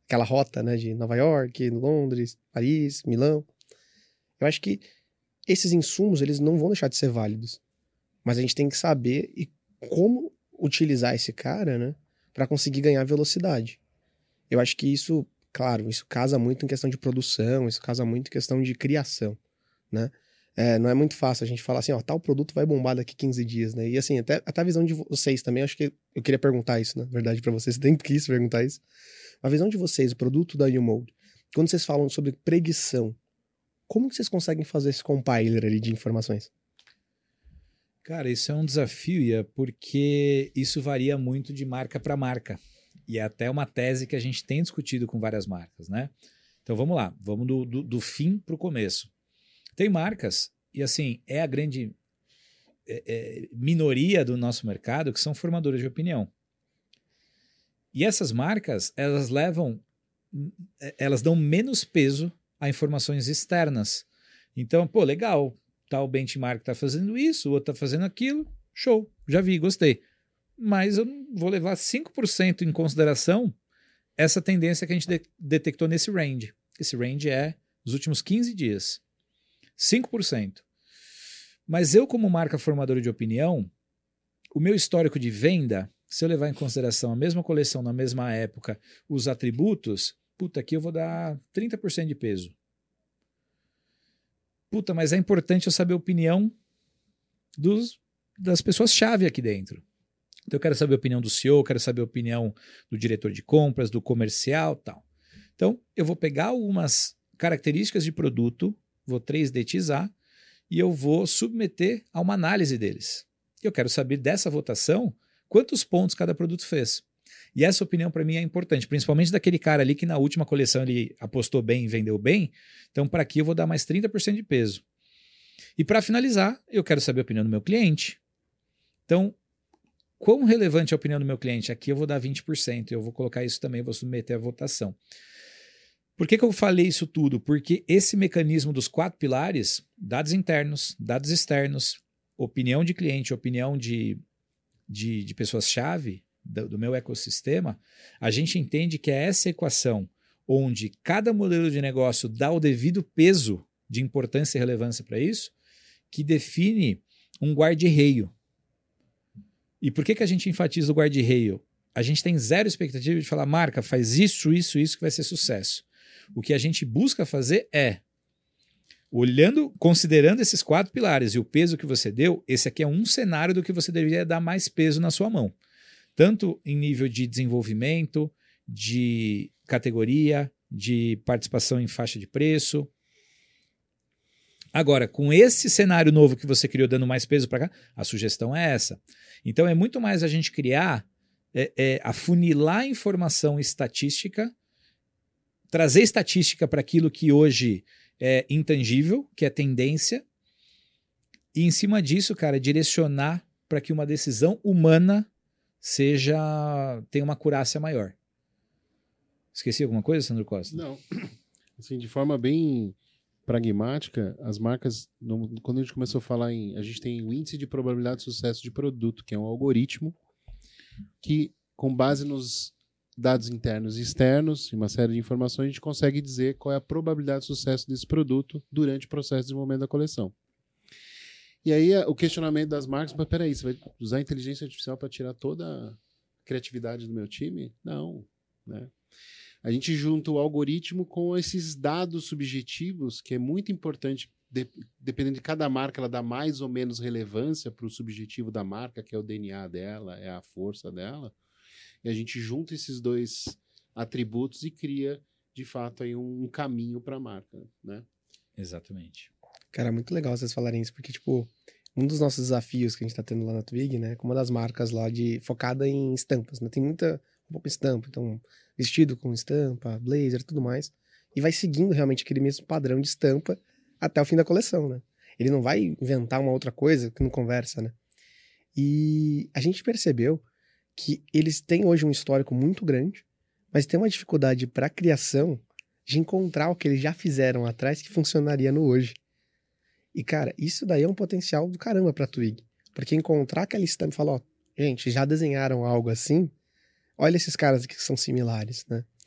C: aquela rota, né, de Nova York, Londres, Paris, Milão. Eu acho que esses insumos, eles não vão deixar de ser válidos. Mas a gente tem que saber e como utilizar esse cara, né, para conseguir ganhar velocidade. Eu acho que isso, claro, isso casa muito em questão de produção, isso casa muito em questão de criação, né? É, não é muito fácil a gente falar assim, ó, tal produto vai bombar daqui quinze dias, né? E assim, até, até a visão de vocês também, acho que eu queria perguntar isso, na verdade, para vocês, tem que quis perguntar isso. A visão de vocês, o produto da U-Mode, quando vocês falam sobre predição, como que vocês conseguem fazer esse compiler ali de informações?
A: Cara, isso é um desafio, Ia, porque isso varia muito de marca para marca. E é até uma tese que a gente tem discutido com várias marcas, né? Então vamos lá, vamos do, do, do fim para o começo. Tem marcas, e assim, é a grande é, é, minoria do nosso mercado que são formadoras de opinião. E essas marcas, elas levam, elas dão menos peso a informações externas. Então, pô, legal, tal benchmark está fazendo isso, o outro está fazendo aquilo, show, já vi, gostei. Mas eu não vou levar cinco por cento em consideração essa tendência que a gente de- detectou nesse range. Esse range é os últimos quinze dias. cinco por cento. Mas eu, como marca formadora de opinião, o meu histórico de venda, se eu levar em consideração a mesma coleção na mesma época, os atributos, puta, aqui eu vou dar trinta por cento de peso. Puta, mas é importante eu saber a opinião dos, das pessoas-chave aqui dentro. Então eu quero saber a opinião do C E O, quero saber a opinião do diretor de compras, do comercial, tal. Então eu vou pegar algumas características de produto, vou três D-izar e eu vou submeter a uma análise deles. Eu quero saber dessa votação quantos pontos cada produto fez. E essa opinião para mim é importante, principalmente daquele cara ali que na última coleção ele apostou bem e vendeu bem. Então para aqui eu vou dar mais trinta por cento de peso. E para finalizar, eu quero saber a opinião do meu cliente. Então, quão relevante é a opinião do meu cliente? Aqui eu vou dar vinte por cento, eu vou colocar isso também, vou submeter a votação. Por que que eu falei isso tudo? Porque esse mecanismo dos quatro pilares, dados internos, dados externos, opinião de cliente, opinião de, de, de pessoas-chave do, do meu ecossistema, a gente entende que é essa equação onde cada modelo de negócio dá o devido peso de importância e relevância para isso, que define um guarda-reio. E por que que a gente enfatiza o guarda-reio? A gente tem zero expectativa de falar, marca, faz isso, isso, isso que vai ser sucesso. O que a gente busca fazer é, olhando, considerando esses quatro pilares e o peso que você deu, esse aqui é um cenário do que você deveria dar mais peso na sua mão. Tanto em nível de desenvolvimento, de categoria, de participação em faixa de preço. Agora, com esse cenário novo que você criou dando mais peso para cá, a sugestão é essa. Então é muito mais a gente criar, é, é, afunilar a informação estatística, trazer estatística para aquilo que hoje é intangível, que é tendência, e em cima disso, cara, direcionar para que uma decisão humana seja tenha uma acurácia maior. Esqueci alguma coisa, Sandro Costa?
B: Não. Assim, de forma bem pragmática, as marcas, no, quando a gente começou a falar em... A gente tem o índice de probabilidade de sucesso de produto, que é um algoritmo que, com base nos dados internos e externos e uma série de informações, a gente consegue dizer qual é a probabilidade de sucesso desse produto durante o processo de desenvolvimento da coleção. E aí o questionamento das marcas, mas peraí, você vai usar a inteligência artificial para tirar toda a criatividade do meu time? Não, né? A gente junta o algoritmo com esses dados subjetivos, que é muito importante, de, dependendo de cada marca, ela dá mais ou menos relevância para o subjetivo da marca, que é o D N A dela, é a força dela. E a gente junta esses dois atributos e cria, de fato, aí um, um caminho para a marca, né?
A: Exatamente.
C: Cara, é muito legal vocês falarem isso, porque, tipo, um dos nossos desafios que a gente tá tendo lá na Twig, né, com uma das marcas lá de focada em estampas, né, tem muita roupa com estampa, então, vestido com estampa, blazer e tudo mais, e vai seguindo realmente aquele mesmo padrão de estampa até o fim da coleção, né? Ele não vai inventar uma outra coisa que não conversa, né? E a gente percebeu que eles têm hoje um histórico muito grande, mas tem uma dificuldade para criação de encontrar o que eles já fizeram atrás que funcionaria no hoje. E, cara, isso daí é um potencial do caramba pra Twig. Porque encontrar aquela estampa e falar, ó, gente, já desenharam algo assim? Olha esses caras aqui que são similares, né?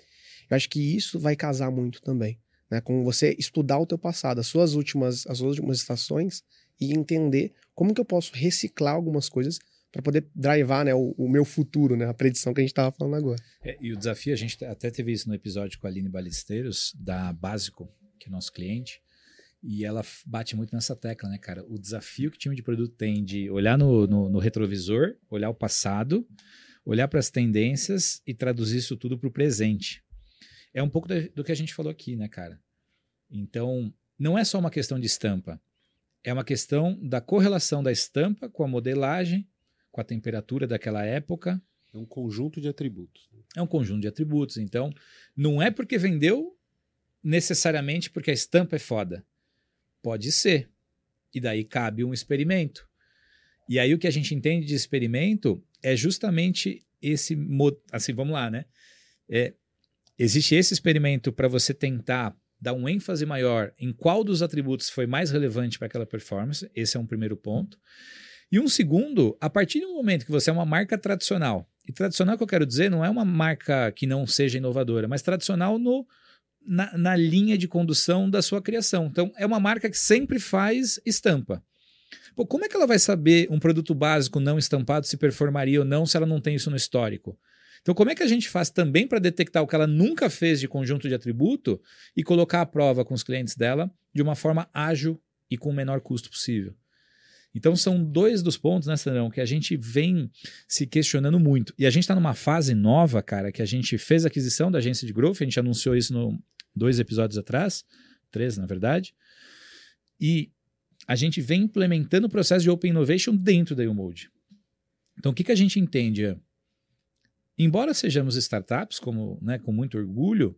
C: Eu acho que isso vai casar muito também, né? Com você estudar o teu passado, as suas últimas, as suas últimas estações e entender como que eu posso reciclar algumas coisas para poder drivar, né, o, o meu futuro, né? A predição que a gente estava falando agora.
A: É, e o desafio, a gente até teve isso no episódio com a Aline Balesteiros, da Básico, que é nosso cliente, e ela bate muito nessa tecla, né, cara? O desafio que o time de produto tem de olhar no, no, no retrovisor, olhar o passado, olhar para as tendências e traduzir isso tudo para o presente. É um pouco do que a gente falou aqui, né, cara? Então, não é só uma questão de estampa, é uma questão da correlação da estampa com a modelagem, com a temperatura daquela época.
B: É um conjunto de atributos.
A: É um conjunto de atributos. Então, não é porque vendeu necessariamente porque a estampa é foda. Pode ser. E daí cabe um experimento. E aí o que a gente entende de experimento é justamente esse... Assim, vamos lá, né? É, existe esse experimento para você tentar dar um ênfase maior em qual dos atributos foi mais relevante para aquela performance. Esse é um primeiro ponto. E um segundo, a partir do momento que você é uma marca tradicional, e tradicional que eu quero dizer não é uma marca que não seja inovadora, mas tradicional no, na, na linha de condução da sua criação. Então, é uma marca que sempre faz estampa. Pô, como é que ela vai saber um produto básico não estampado se performaria ou não se ela não tem isso no histórico? Então, como é que a gente faz também para detectar o que ela nunca fez de conjunto de atributo e colocar à prova com os clientes dela de uma forma ágil e com o menor custo possível? Então, são dois dos pontos, né, Sandrão, que a gente vem se questionando muito. E a gente está numa fase nova, cara, que a gente fez a aquisição da agência de growth, a gente anunciou isso no, dois episódios atrás, três, na verdade, e a gente vem implementando o processo de Open Innovation dentro da YouMold. Então, o que, que a gente entende? Embora sejamos startups, como, né, com muito orgulho,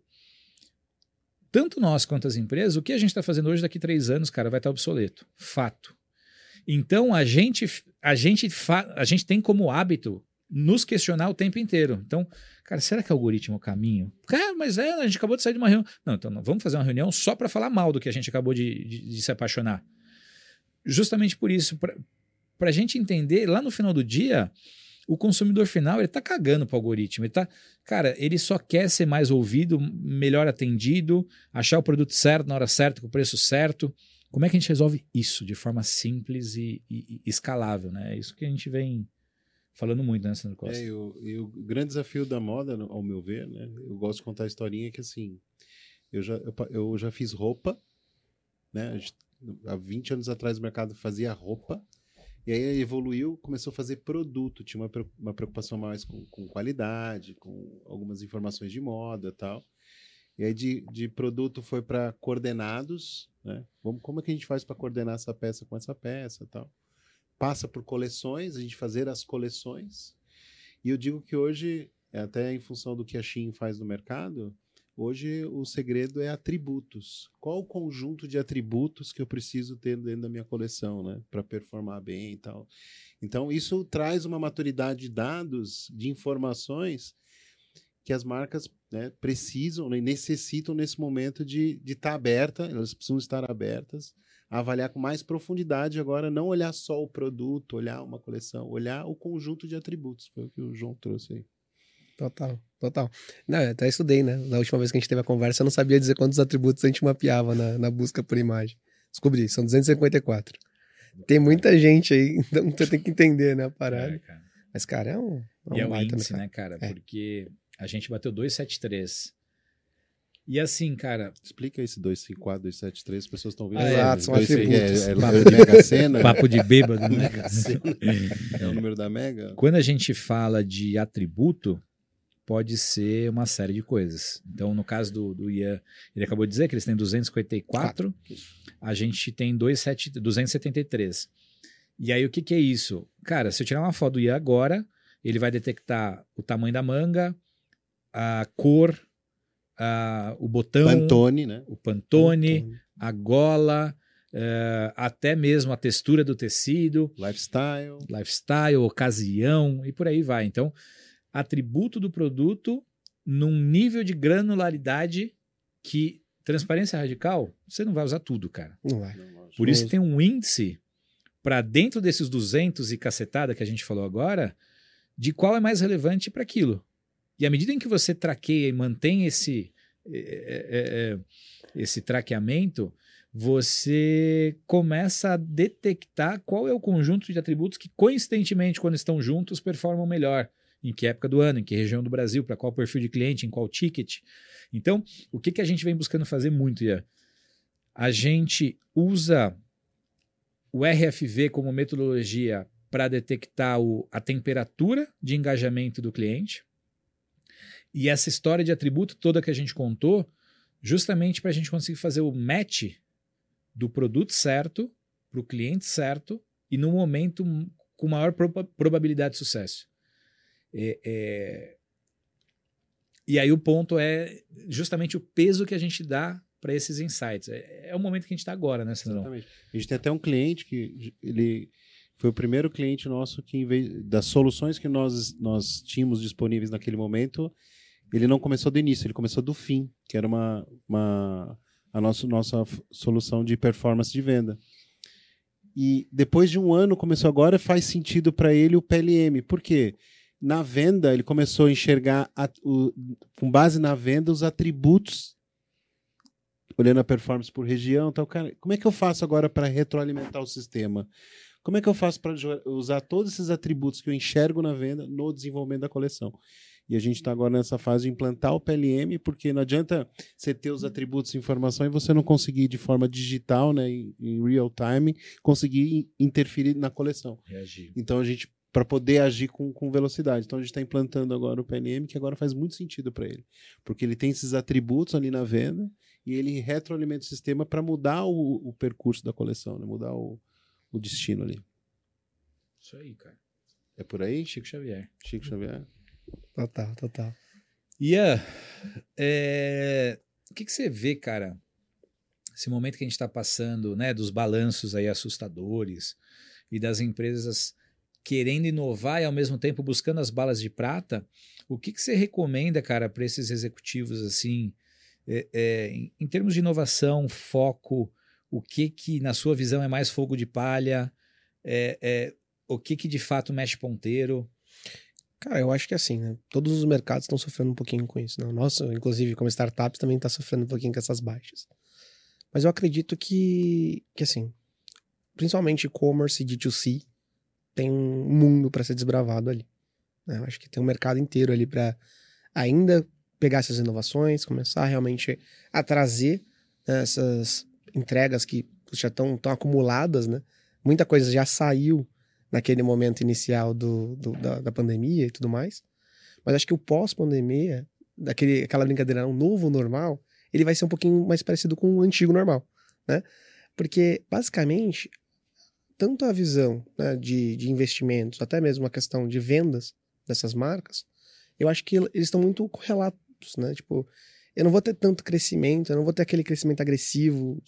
A: tanto nós quanto as empresas, o que a gente está fazendo hoje daqui a três anos, cara, vai estar obsoleto. Fato. Então, a gente, a, gente fa- a gente tem como hábito nos questionar o tempo inteiro. Então, cara, será que é algoritmo o caminho? É, mas é, a gente acabou de sair de uma reunião. Não, então não, vamos fazer uma reunião só para falar mal do que a gente acabou de, de, de se apaixonar. Justamente por isso, para a gente entender, lá no final do dia, o consumidor final, ele tá cagando pro algoritmo. Ele tá, cara, ele só quer ser mais ouvido, melhor atendido, achar o produto certo na hora certa, com o preço certo. Como é que a gente resolve isso de forma simples e, e, e escalável, né? É isso que a gente vem falando muito, né, Sandro Costa?
B: É, e o, e o grande desafio da moda, ao meu ver, né? Eu gosto de contar a historinha que, assim, eu já, eu, eu já fiz roupa, né? Há vinte anos atrás o mercado fazia roupa, e aí evoluiu, começou a fazer produto, tinha uma, uma preocupação mais com, com qualidade, com algumas informações de moda e tal. E aí de, de produto foi para coordenados, né? Vamos, como é que a gente faz para coordenar essa peça com essa peça e tal? Passa por coleções, a gente fazer as coleções. E eu digo que hoje, até em função do que a Shein faz no mercado, hoje o segredo é atributos. Qual o conjunto de atributos que eu preciso ter dentro da minha coleção, né? Para performar bem e tal. Então, isso traz uma maturidade de dados, de informações que as marcas, né, precisam, né, necessitam nesse momento de estar aberta, elas precisam estar abertas a avaliar com mais profundidade agora, não olhar só o produto, olhar uma coleção, olhar o conjunto de atributos, foi o que o João trouxe aí.
C: Total, total. Não, eu até estudei, né? Na última vez que a gente teve a conversa, eu não sabia dizer quantos atributos a gente mapeava na, na busca por imagem. Descobri, são duzentos e cinquenta e quatro. Tem muita gente aí, então você tem que entender, né, a parada.
A: É, cara.
C: Mas, cara, é um, é um
A: e é o
C: baita,
A: índice,
C: né,
A: né, cara?
C: É.
A: Porque a gente bateu duzentos e setenta e três. E assim, cara...
B: Explica esse dois cinco quatro, dois sete três, as pessoas estão vendo.
A: Ah, é,
C: Exato, são
B: dois,
C: atributos.
B: É, é, é, é Mega Sena.
A: Papo de bêbado, né?
B: Mega Sena. É o número da Mega.
A: Quando a gente fala de atributo, pode ser uma série de coisas. Então, no caso do, do Ian, ele acabou de dizer que eles têm duzentos e cinquenta e quatro, a gente tem duzentos e setenta e três. E aí, o que, que é isso? Cara, se eu tirar uma foto do Ian agora, ele vai detectar o tamanho da manga, a cor, a, o botão,
B: Pantone, né?
A: o Pantone,
C: Pantone.
A: a gola, uh, até mesmo a textura do tecido,
B: Lifestyle.
A: lifestyle, ocasião e por aí vai. Então, atributo do produto num nível de granularidade que transparência radical, você não vai usar tudo, cara.
C: Não vai.
A: Por isso tem um índice para dentro desses duzentos e cacetada que a gente falou agora, de qual é mais relevante para aquilo. E à medida em que você traqueia e mantém esse, é, é, esse traqueamento, você começa a detectar qual é o conjunto de atributos que, coincidentemente, quando estão juntos, performam melhor. Em que época do ano, em que região do Brasil, para qual perfil de cliente, em qual ticket. Então, o que, que a gente vem buscando fazer muito, Ian? A gente usa o R F V como metodologia para detectar o, a temperatura de engajamento do cliente. E essa história de atributo toda que a gente contou, justamente para a gente conseguir fazer o match do produto certo, para o cliente certo, e no momento com maior proba- probabilidade de sucesso. É, é... E aí o ponto é justamente o peso que a gente dá para esses insights. É, é o momento que a gente está agora, né, Sandrão?
B: Exatamente. A gente tem até um cliente que ele foi o primeiro cliente nosso que, em vez das soluções que nós, nós tínhamos disponíveis naquele momento, ele não começou do início, ele começou do fim, que era uma, uma, a nossa, nossa solução de performance de venda. E depois de um ano, começou agora, faz sentido para ele o P L M. Por quê? Na venda, ele começou a enxergar, a, o, com base na venda, os atributos, olhando a performance por região. Então, cara, como é que eu faço agora para retroalimentar o sistema? Como é que eu faço para usar todos esses atributos que eu enxergo na venda no desenvolvimento da coleção? E a gente está agora nessa fase de implantar o P L M, porque não adianta você ter os atributos de informação e você não conseguir, de forma digital, né, em, em real time, conseguir interferir na coleção.
A: Reagir.
B: Então, a gente, para poder agir com, com velocidade. Então, a gente está implantando agora o P L M, que agora faz muito sentido para ele. Porque ele tem esses atributos ali na venda e ele retroalimenta o sistema para mudar o, o percurso da coleção, né? Mudar o, o destino ali.
A: Isso aí, cara.
B: É por aí?
A: Chico Xavier.
B: Chico Xavier.
C: Total, total.
A: Ian, é... o que, que você vê, cara, esse momento que a gente está passando, né, dos balanços aí assustadores e das empresas querendo inovar e ao mesmo tempo buscando as balas de prata, o que, que você recomenda, cara, para esses executivos, assim, é, é, em, em termos de inovação, foco, o que que na sua visão é mais fogo de palha, é, é, o que que de fato mexe ponteiro?
C: Cara, eu acho que assim, né? Todos os mercados estão sofrendo um pouquinho com isso, né? O nosso, inclusive, como startups, também está sofrendo um pouquinho com essas baixas. Mas eu acredito que, que assim, principalmente e-commerce e D dois C, tem um mundo para ser desbravado ali, né? Eu acho que tem um mercado inteiro ali para ainda pegar essas inovações, começar realmente a trazer, né, essas entregas que já estão tão acumuladas, né? Muita coisa já saiu naquele momento inicial do, do, da, da pandemia e tudo mais. Mas acho que o pós-pandemia, daquele, aquela brincadeira, um novo normal, ele vai ser um pouquinho mais parecido com o antigo normal, né? Porque, basicamente, tanto a visão, né, de, de investimentos, até mesmo a questão de vendas dessas marcas, eu acho que eles estão muito correlatos, né? Tipo, eu não vou ter tanto crescimento, eu não vou ter aquele crescimento agressivo,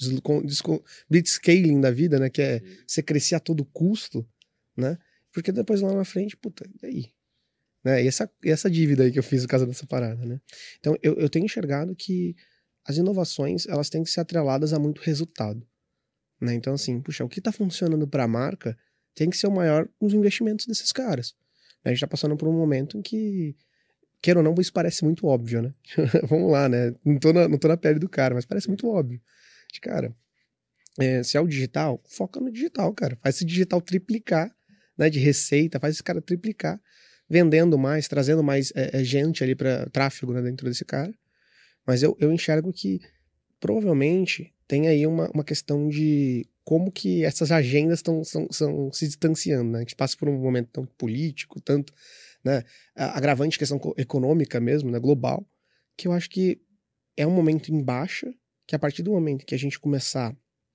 C: blitzscaling da vida, né? Que é você crescer a todo custo, né? Porque depois lá na frente, puta, e aí? Né? E essa, e essa dívida aí que eu fiz por causa dessa parada, né? Então, eu, eu tenho enxergado que as inovações, elas têm que ser atreladas a muito resultado, né? Então, assim, puxa, o que tá funcionando para a marca tem que ser o maior nos investimentos desses caras. A gente tá passando por um momento em que, queira ou não, isso parece muito óbvio, né? Vamos lá, né? Não tô, na, não tô na pele do cara, mas parece muito óbvio. De cara, é, se é o digital, foca no digital, cara. Faz esse digital triplicar, né, de receita, faz esse cara triplicar, vendendo mais, trazendo mais é, é, gente ali para tráfego, né, dentro desse cara. Mas eu, eu enxergo que provavelmente tem aí uma, uma questão de como que essas agendas estão se distanciando, né? A gente passa por um momento tão político, tanto, né, agravante questão econômica mesmo, né, global, que eu acho que é um momento em baixa, que a partir do momento que a gente começar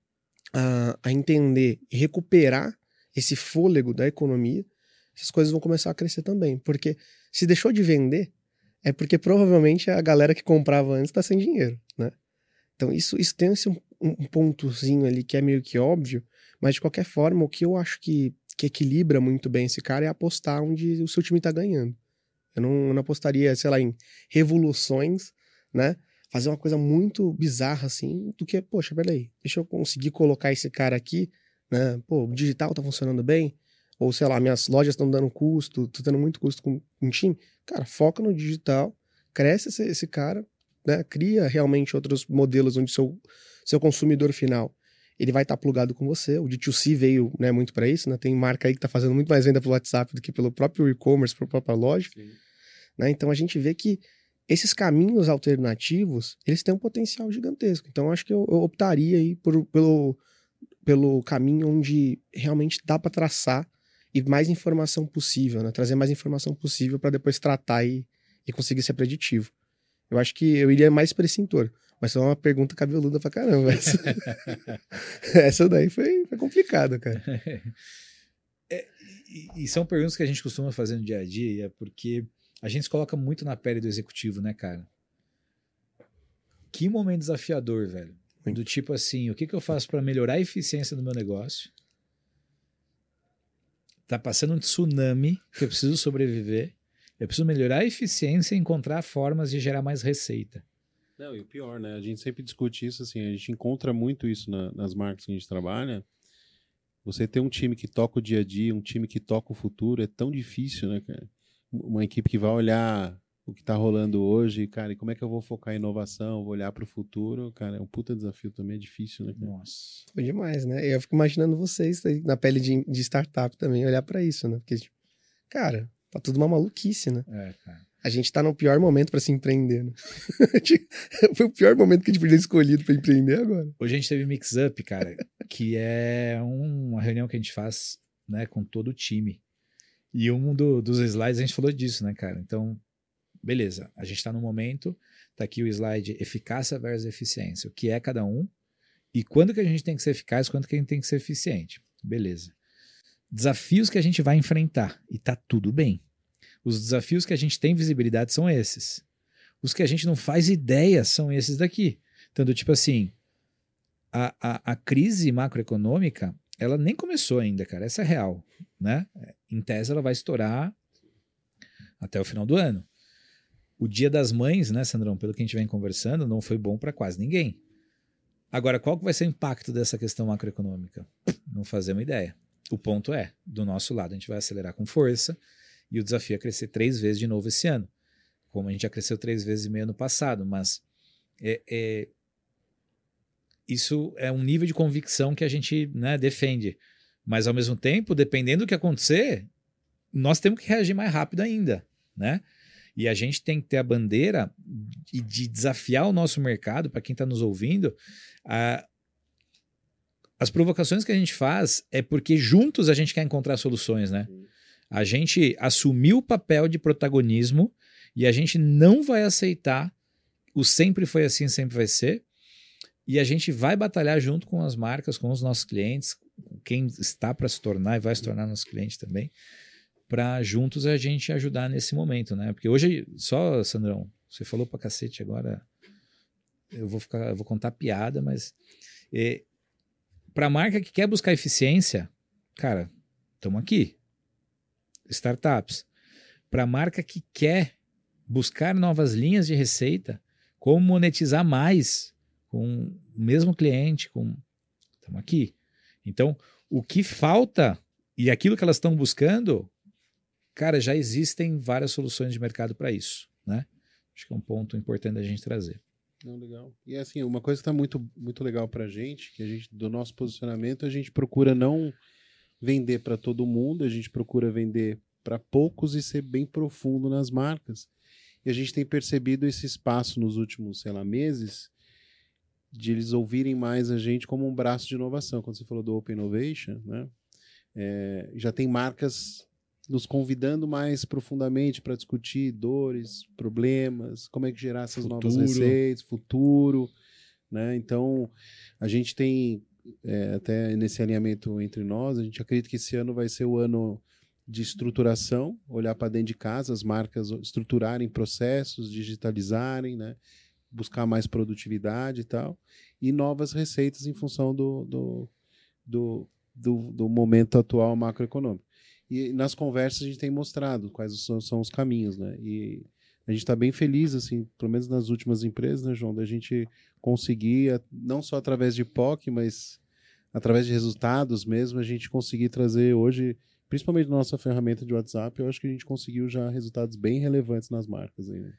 C: a, a entender e recuperar esse fôlego da economia, essas coisas vão começar a crescer também. Porque se deixou de vender, é porque provavelmente a galera que comprava antes está sem dinheiro, né? Então isso, isso tem esse um, um pontozinho ali que é meio que óbvio, mas de qualquer forma, o que eu acho que, que equilibra muito bem esse cara é apostar onde o seu time está ganhando. Eu não, eu não apostaria, sei lá, em revoluções, né? Fazer uma coisa muito bizarra assim, do que, poxa, peraí, deixa eu conseguir colocar esse cara aqui, né? Pô, o digital tá funcionando bem, ou sei lá, minhas lojas estão dando custo, tô tendo muito custo com um time. Cara, foca no digital, cresce esse, esse cara, né, cria realmente outros modelos onde seu, seu consumidor final ele vai estar plugado com você. O D dois C veio, né, muito para isso, né? Tem marca aí que está fazendo muito mais venda pelo WhatsApp do que pelo próprio e-commerce, pela própria loja. Né? Então a gente vê que esses caminhos alternativos, eles têm um potencial gigantesco. Então acho que eu, eu optaria aí por, pelo, pelo caminho onde realmente dá para traçar e mais informação possível, né? Trazer mais informação possível para depois tratar e, e conseguir ser preditivo. Eu acho que eu iria mais para esse entorno. Mas é uma pergunta cabeluda pra caramba. Essa, essa daí foi, foi complicada, cara.
A: É, e, e são perguntas que a gente costuma fazer no dia a dia, porque a gente se coloca muito na pele do executivo, né, cara? Que momento desafiador, velho. Muito. Do tipo assim, o que, que eu faço para melhorar a eficiência do meu negócio? Tá passando um tsunami que eu preciso sobreviver. Eu preciso melhorar a eficiência e encontrar formas de gerar mais receita.
B: Não, e o pior, né? A gente sempre discute isso, assim, a gente encontra muito isso na, nas marcas que a gente trabalha. Você ter um time que toca o dia a dia, um time que toca o futuro, é tão difícil, né, cara? Uma equipe que vai olhar o que tá rolando hoje, cara, e como é que eu vou focar em inovação, vou olhar pro futuro, cara, é um puta desafio também, é difícil, né? Cara?
A: Nossa.
C: Foi demais, né? Eu fico imaginando vocês aí, na pele de, de startup também, olhar pra isso, né? Porque, tipo, cara, tá tudo uma maluquice, né?
A: É, cara.
C: A gente tá no pior momento pra se empreender, né? Foi o pior momento que a gente podia ter escolhido pra empreender agora.
A: Hoje a gente teve Mix Up, cara, que é uma reunião que a gente faz, né, com todo o time. E um do, dos slides a gente falou disso, né, cara? Então, beleza, a gente tá no momento, tá aqui o slide eficácia versus eficiência. O que é cada um e quando que a gente tem que ser eficaz, quando que a gente tem que ser eficiente. Beleza. Desafios que a gente vai enfrentar e tá tudo bem. Os desafios que a gente tem visibilidade são esses. Os que a gente não faz ideia são esses daqui. Então, do tipo assim, a, a, a crise macroeconômica, ela nem começou ainda, cara. Essa é real, né? Em tese, ela vai estourar até o final do ano. O Dia das Mães, né, Sandrão, pelo que a gente vem conversando, não foi bom para quase ninguém. Agora, qual que vai ser o impacto dessa questão macroeconômica? Não fazemos ideia. O ponto é, do nosso lado, a gente vai acelerar com força e o desafio é crescer três vezes de novo esse ano. Como a gente já cresceu três vezes e meio ano passado, mas é, é, isso é um nível de convicção que a gente, né, defende. Mas, ao mesmo tempo, dependendo do que acontecer, nós temos que reagir mais rápido ainda, né? E a gente tem que ter a bandeira de, de desafiar o nosso mercado, para quem está nos ouvindo, a, as provocações que a gente faz é porque juntos a gente quer encontrar soluções, né? A gente assumiu o papel de protagonismo e a gente não vai aceitar o sempre foi assim, sempre vai ser. E a gente vai batalhar junto com as marcas, com os nossos clientes, quem está para se tornar e vai se tornar nosso cliente também, para juntos a gente ajudar nesse momento, né? Porque hoje, só, Sandrão, você falou pra cacete agora, eu vou, ficar, eu vou contar piada, mas é, para a marca que quer buscar eficiência, cara, estamos aqui. Startups. Para a marca que quer buscar novas linhas de receita, como monetizar mais com o mesmo cliente, com... estamos aqui. Então, o que falta e aquilo que elas estão buscando, cara, já existem várias soluções de mercado para isso, né? Acho que é um ponto importante da gente trazer.
B: Não, legal. E assim, uma coisa que está muito, muito legal para a gente, que a gente, do nosso posicionamento, a gente procura não vender para todo mundo, a gente procura vender para poucos e ser bem profundo nas marcas. E a gente tem percebido esse espaço nos últimos, sei lá, meses, de eles ouvirem mais a gente como um braço de inovação. Quando você falou do Open Innovation, né? É, já tem marcas nos convidando mais profundamente para discutir dores, problemas, como é que gerar essas
A: futuro.
B: novas receitas, futuro, né? Então, a gente tem, é, até nesse alinhamento entre nós, a gente acredita que esse ano vai ser o ano de estruturação, olhar para dentro de casa, as marcas estruturarem processos, digitalizarem, né? Buscar mais produtividade e tal, e novas receitas em função do, do, do, do, do momento atual macroeconômico. E nas conversas a gente tem mostrado quais são, são os caminhos, né? E a gente está bem feliz, assim, pelo menos nas últimas empresas, né, João, da gente conseguir, não só através de P O C, mas através de resultados mesmo, a gente conseguir trazer hoje, principalmente na nossa ferramenta de WhatsApp, eu acho que a gente conseguiu já resultados bem relevantes nas marcas aí, né?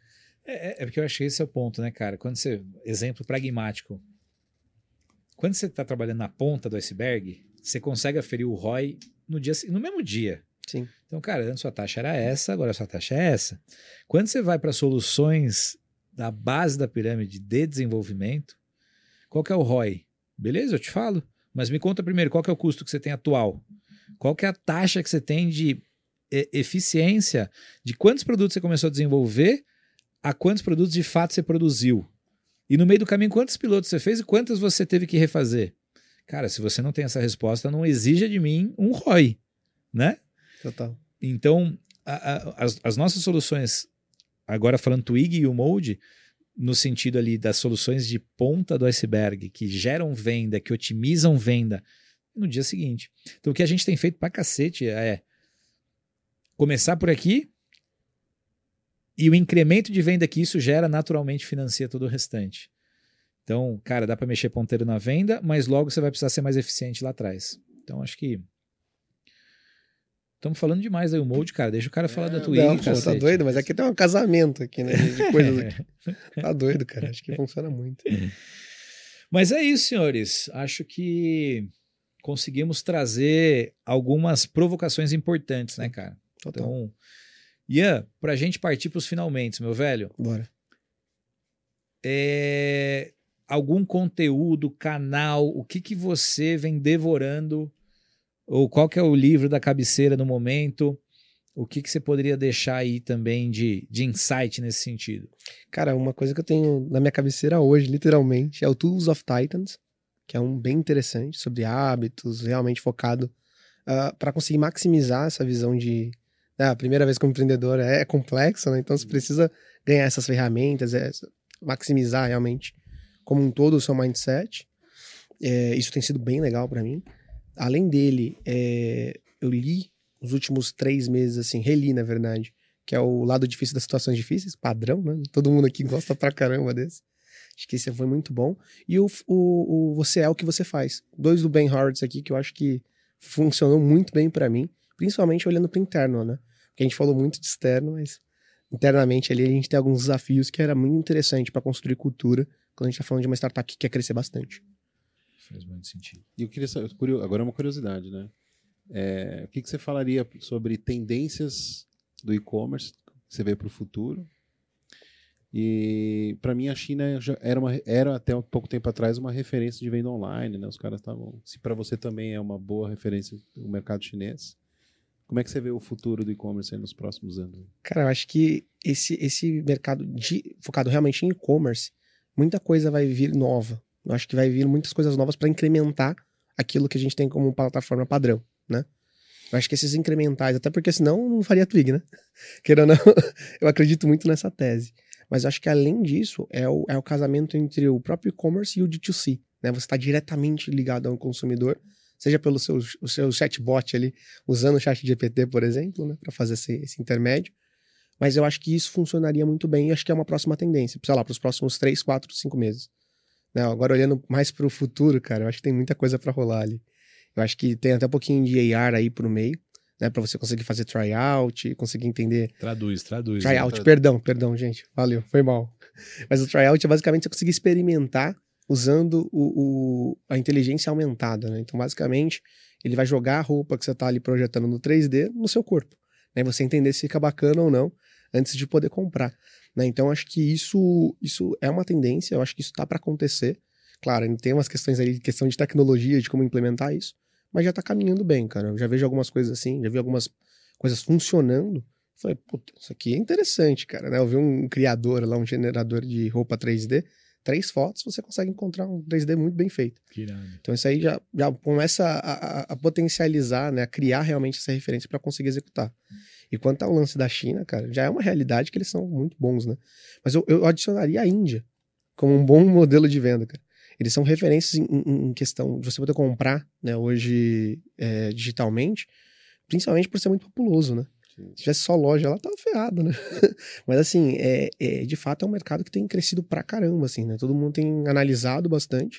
A: É, é porque eu acho que esse é o ponto, né, cara? Quando você. Exemplo pragmático. Quando você está trabalhando na ponta do iceberg, você consegue aferir o R O I no, dia, no mesmo dia.
C: Sim.
A: Então, cara, antes sua taxa era essa, agora sua taxa é essa. Quando você vai para soluções da base da pirâmide de desenvolvimento, qual que é o R O I? Beleza, eu te falo. Mas me conta primeiro, qual que é o custo que você tem atual? Qual que é a taxa que você tem de e- eficiência de quantos produtos você começou a desenvolver a quantos produtos de fato você produziu? E no meio do caminho, quantos pilotos você fez e quantos você teve que refazer? Cara, se você não tem essa resposta, não exija de mim um R O I, né?
C: Total.
A: Então, a, a, as, as nossas soluções, agora falando Twig e o Mode, no sentido ali das soluções de ponta do iceberg, que geram venda, que otimizam venda, no dia seguinte. Então, o que a gente tem feito pra cacete é começar por aqui e o incremento de venda que isso gera naturalmente financia todo o restante. Então, cara, dá para mexer ponteiro na venda, mas logo você vai precisar ser mais eficiente lá atrás. Então, acho que estamos falando demais aí o Mode, cara. Deixa o cara falar
B: É,
A: da Twig,
C: Não, pô, tá
A: cacete.
C: doido, mas aqui tem um casamento aqui, né? De coisas aqui. Tá doido, cara. Acho que funciona muito.
A: Mas é isso, senhores. Acho que conseguimos trazer algumas provocações importantes, né, cara?
C: Total.
A: Então, Ian, pra gente partir pros finalmente, meu velho,
C: Bora.
A: é... algum conteúdo, canal, o que que você vem devorando, ou qual que é o livro da cabeceira no momento, o que que você poderia deixar aí também de, de insight nesse sentido?
C: Cara, uma coisa que eu tenho na minha cabeceira hoje, literalmente, é o Tools of Titans, que é um bem interessante, sobre hábitos, realmente focado uh, para conseguir maximizar essa visão de... Ah, a primeira vez como empreendedor é, é complexo, né? Então você precisa ganhar essas ferramentas, é, maximizar realmente como um todo o seu mindset. É, isso tem sido bem legal para mim. Além dele, é, eu li nos últimos três meses, assim, reli, na verdade, que é o Lado Difícil das Situações Difíceis, padrão, né? Todo mundo aqui gosta pra caramba desse. Acho que esse foi muito bom. E o, o, o Você é o que você faz. Dois do Ben Horowitz aqui que eu acho que funcionou muito bem pra mim, principalmente olhando pro interno, né? Porque a gente falou muito de externo, mas internamente ali a gente tem alguns desafios que era muito interessante pra construir cultura quando a gente tá falando de uma startup que quer crescer bastante.
A: Faz muito sentido.
B: E eu queria saber, curio- agora é uma curiosidade, né? É, o que, que você falaria sobre tendências do e-commerce que você vê para o futuro? E para mim a China já era, uma, era até um pouco tempo atrás uma referência de venda online, né? Os caras estavam. Se para você também é uma boa referência o mercado chinês, como é que você vê o futuro do e-commerce aí nos próximos anos?
C: Cara, eu acho que esse, esse mercado de, focado realmente em e-commerce, muita coisa vai vir nova. Eu acho que vai vir muitas coisas novas para incrementar aquilo que a gente tem como plataforma padrão, né? Eu acho que esses incrementais, até porque senão não faria Twig, né? Querendo ou não, eu acredito muito nessa tese. Mas eu acho que além disso, é o, é o casamento entre o próprio e-commerce e o D dois C, né? Você está diretamente ligado ao consumidor, seja pelo seu, o seu chatbot ali, usando o chat G P T, por exemplo, né? Para fazer esse, esse intermédio. Mas eu acho que isso funcionaria muito bem e acho que é uma próxima tendência, sei lá, para os próximos três, quatro, cinco meses. Né? Agora, olhando mais para o futuro, cara, eu acho que tem muita coisa para rolar ali. Eu acho que tem até um pouquinho de A R aí pro meio, né? Para você conseguir fazer tryout, conseguir entender.
A: Traduz, traduz.
C: Tryout,
A: né?
C: perdão, perdão, gente. Valeu, foi mal. Mas o tryout é basicamente você conseguir experimentar usando o, o, a inteligência aumentada, né? Então, basicamente, ele vai jogar a roupa que você tá ali projetando no três D no seu corpo. Né? Você entender se fica bacana ou não antes de poder comprar. Né? Então, acho que isso, isso é uma tendência, eu acho que isso tá para acontecer. Claro, ainda tem umas questões aí, questão de tecnologia, de como implementar isso, mas já tá caminhando bem, cara. Eu já vejo algumas coisas assim, já vi algumas coisas funcionando. Falei, puta, isso aqui é interessante, cara, né? Eu vi um criador lá, um gerador de roupa três D, três fotos, você consegue encontrar um três D muito bem feito.
A: Que irado.
C: Então isso aí já, já começa a, a, a potencializar, né? A criar realmente essa referência para conseguir executar. E quanto ao lance da China, cara, já é uma realidade que eles são muito bons, né? Mas eu, eu adicionaria a Índia como um bom modelo de venda, cara. Eles são referências em, em, em questão de você poder comprar, né, hoje é, digitalmente, principalmente por ser muito populoso, né? Sim. Se tivesse só loja, ela tava ferrada, né? Mas assim, é, é, de fato é um mercado que tem crescido pra caramba, assim, né? Todo mundo tem analisado bastante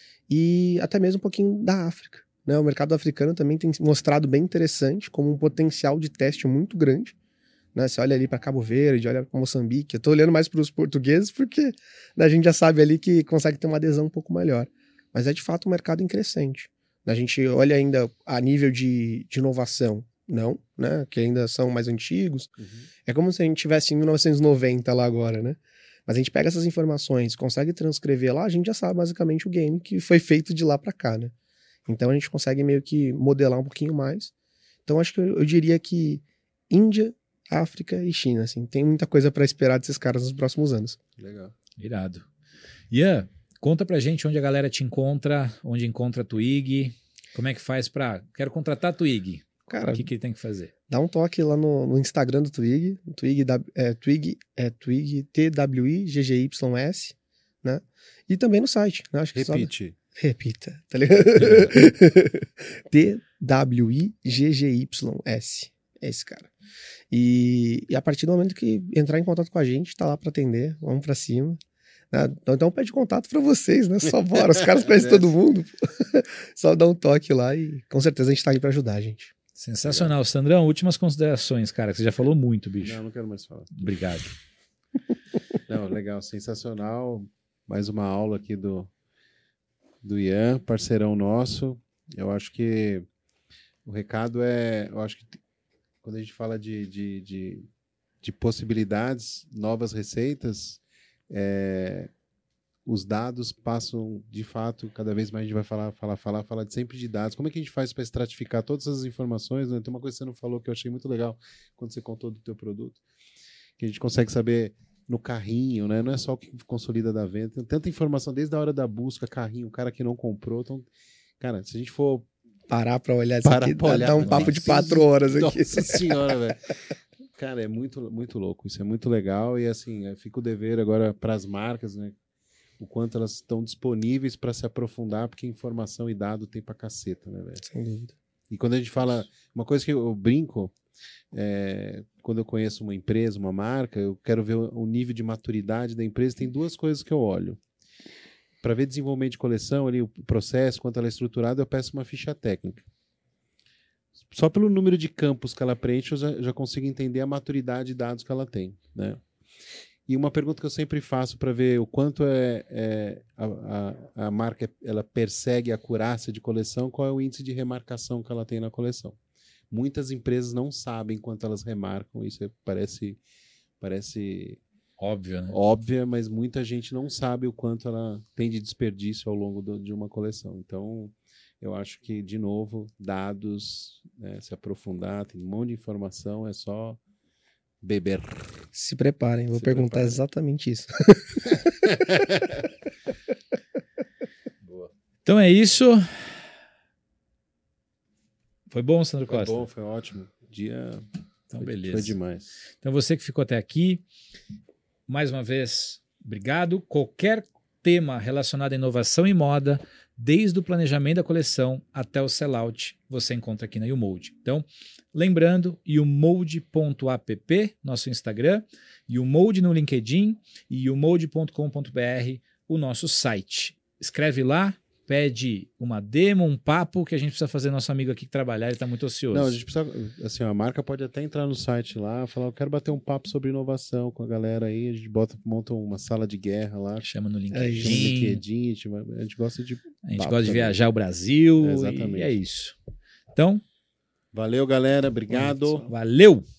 C: e até mesmo um pouquinho da África, né? O mercado africano também tem mostrado bem interessante como um potencial de teste muito grande, Né? Você olha ali para Cabo Verde, olha para Moçambique. Eu tô olhando mais para os portugueses porque, né, a gente já sabe ali que consegue ter uma adesão um pouco melhor. Mas é de fato um mercado em crescente. A gente olha ainda a nível de, de inovação, não, né? Que ainda são mais antigos.
B: Uhum.
C: É como se a gente tivesse em mil novecentos e noventa lá agora, né? Mas a gente pega essas informações, consegue transcrever lá, a gente já sabe basicamente o game que foi feito de lá para cá, né? Então a gente consegue meio que modelar um pouquinho mais. Então acho que eu, eu diria que Índia, África e China, assim, tem muita coisa para esperar desses caras nos próximos anos.
B: Legal.
A: Irado. Ian, conta pra gente onde a galera te encontra, onde encontra a Twig, como é que faz pra... Quero contratar a Twig.
C: Cara,
A: o que que ele tem que fazer?
C: Dá um toque lá no, no Instagram do Twig, Twig, é, Twig, é Twig, T W I G G Y S, né? E também no site, né? Acho que
B: Repite.
C: Só... Repita, tá ligado? T W I G G Y S, é esse cara. E, e a partir do momento que entrar em contato com a gente, tá lá pra atender, vamos pra cima. Né? Então, então pede contato pra vocês, né? Só bora, os caras conhecem todo mundo. Só dá um toque lá e com certeza a gente tá aí pra ajudar a gente.
A: Sensacional. Sandrão, últimas considerações, cara, que você já falou muito, bicho.
B: Não, não quero mais falar.
A: Obrigado.
B: Não, legal, sensacional. Mais uma aula aqui do, do Ian, parceirão nosso. Eu acho que o recado é... Eu acho que quando a gente fala de, de, de, de possibilidades, novas receitas, é, os dados passam, de fato, cada vez mais a gente vai falar, falar, falar, falar de sempre de dados. Como é que a gente faz para estratificar todas essas informações? Né? Tem uma coisa que você não falou que eu achei muito legal quando você contou do teu produto, que a gente consegue saber no carrinho, né? Não é só o que consolida da venda. Tem tanta informação desde a hora da busca, carrinho, o cara que não comprou. Então, cara, se a gente for
C: parar para olhar isso
B: parar
C: aqui,
B: pra olhar,
C: dá um
B: mano,
C: papo de quatro horas aqui.
B: Nossa senhora, velho. Cara, é muito, muito louco. Isso é muito legal. E assim, fica o dever agora para as marcas, né? O quanto elas estão disponíveis para se aprofundar, porque informação e dado tem pra caceta, né, velho?
C: Sem dúvida.
B: E quando a gente fala... Uma coisa que eu brinco, é, quando eu conheço uma empresa, uma marca, eu quero ver o, o nível de maturidade da empresa. Tem duas coisas que eu olho. Para ver desenvolvimento de coleção, ali, o processo, quanto ela é estruturada, eu peço uma ficha técnica. Só pelo número de campos que ela preenche, eu já, já consigo entender a maturidade de dados que ela tem, né? E uma pergunta que eu sempre faço para ver o quanto é, é a, a, a marca ela persegue a acurácia de coleção, qual é o índice de remarcação que ela tem na coleção. Muitas empresas não sabem quanto elas remarcam, isso é, parece, parece
A: óbvio, né?
B: óbvia, mas muita gente não sabe o quanto ela tem de desperdício ao longo do, de uma coleção. Então, eu acho que, de novo, dados, né, se aprofundar, tem um monte de informação, é só beber.
C: Se preparem, vou
B: Se
C: perguntar
B: preparem.
C: exatamente isso.
B: Boa.
A: Então é isso. Foi bom, Sandro
B: Foi
A: Costa?
B: bom, foi ótimo. Dia
A: Então,
B: foi,
A: beleza.
B: foi demais.
A: Então você que ficou até aqui, mais uma vez, obrigado. Qualquer tema relacionado à inovação e moda, desde o planejamento da coleção até o sellout, você encontra aqui na YouMold. Então, lembrando, youmold ponto app, nosso Instagram, YouMold no LinkedIn e youmold ponto com ponto br, o nosso site. Escreve lá, pede uma demo, um papo que a gente precisa fazer nosso amigo aqui que trabalhar, ele está muito ocioso.
B: Não, a gente precisa, assim, a marca pode até entrar no site lá, falar, eu quero bater um papo sobre inovação com a galera aí, a gente bota, monta uma sala de guerra lá,
A: Chama no
B: chama no
A: LinkedIn.
B: LinkedIn, a gente, a gente gosta de
A: A gente
B: papo
A: gosta de
B: também.
A: viajar o Brasil.
B: É, exatamente.
A: E é isso. Então,
B: Valeu, galera, obrigado.
A: valeu!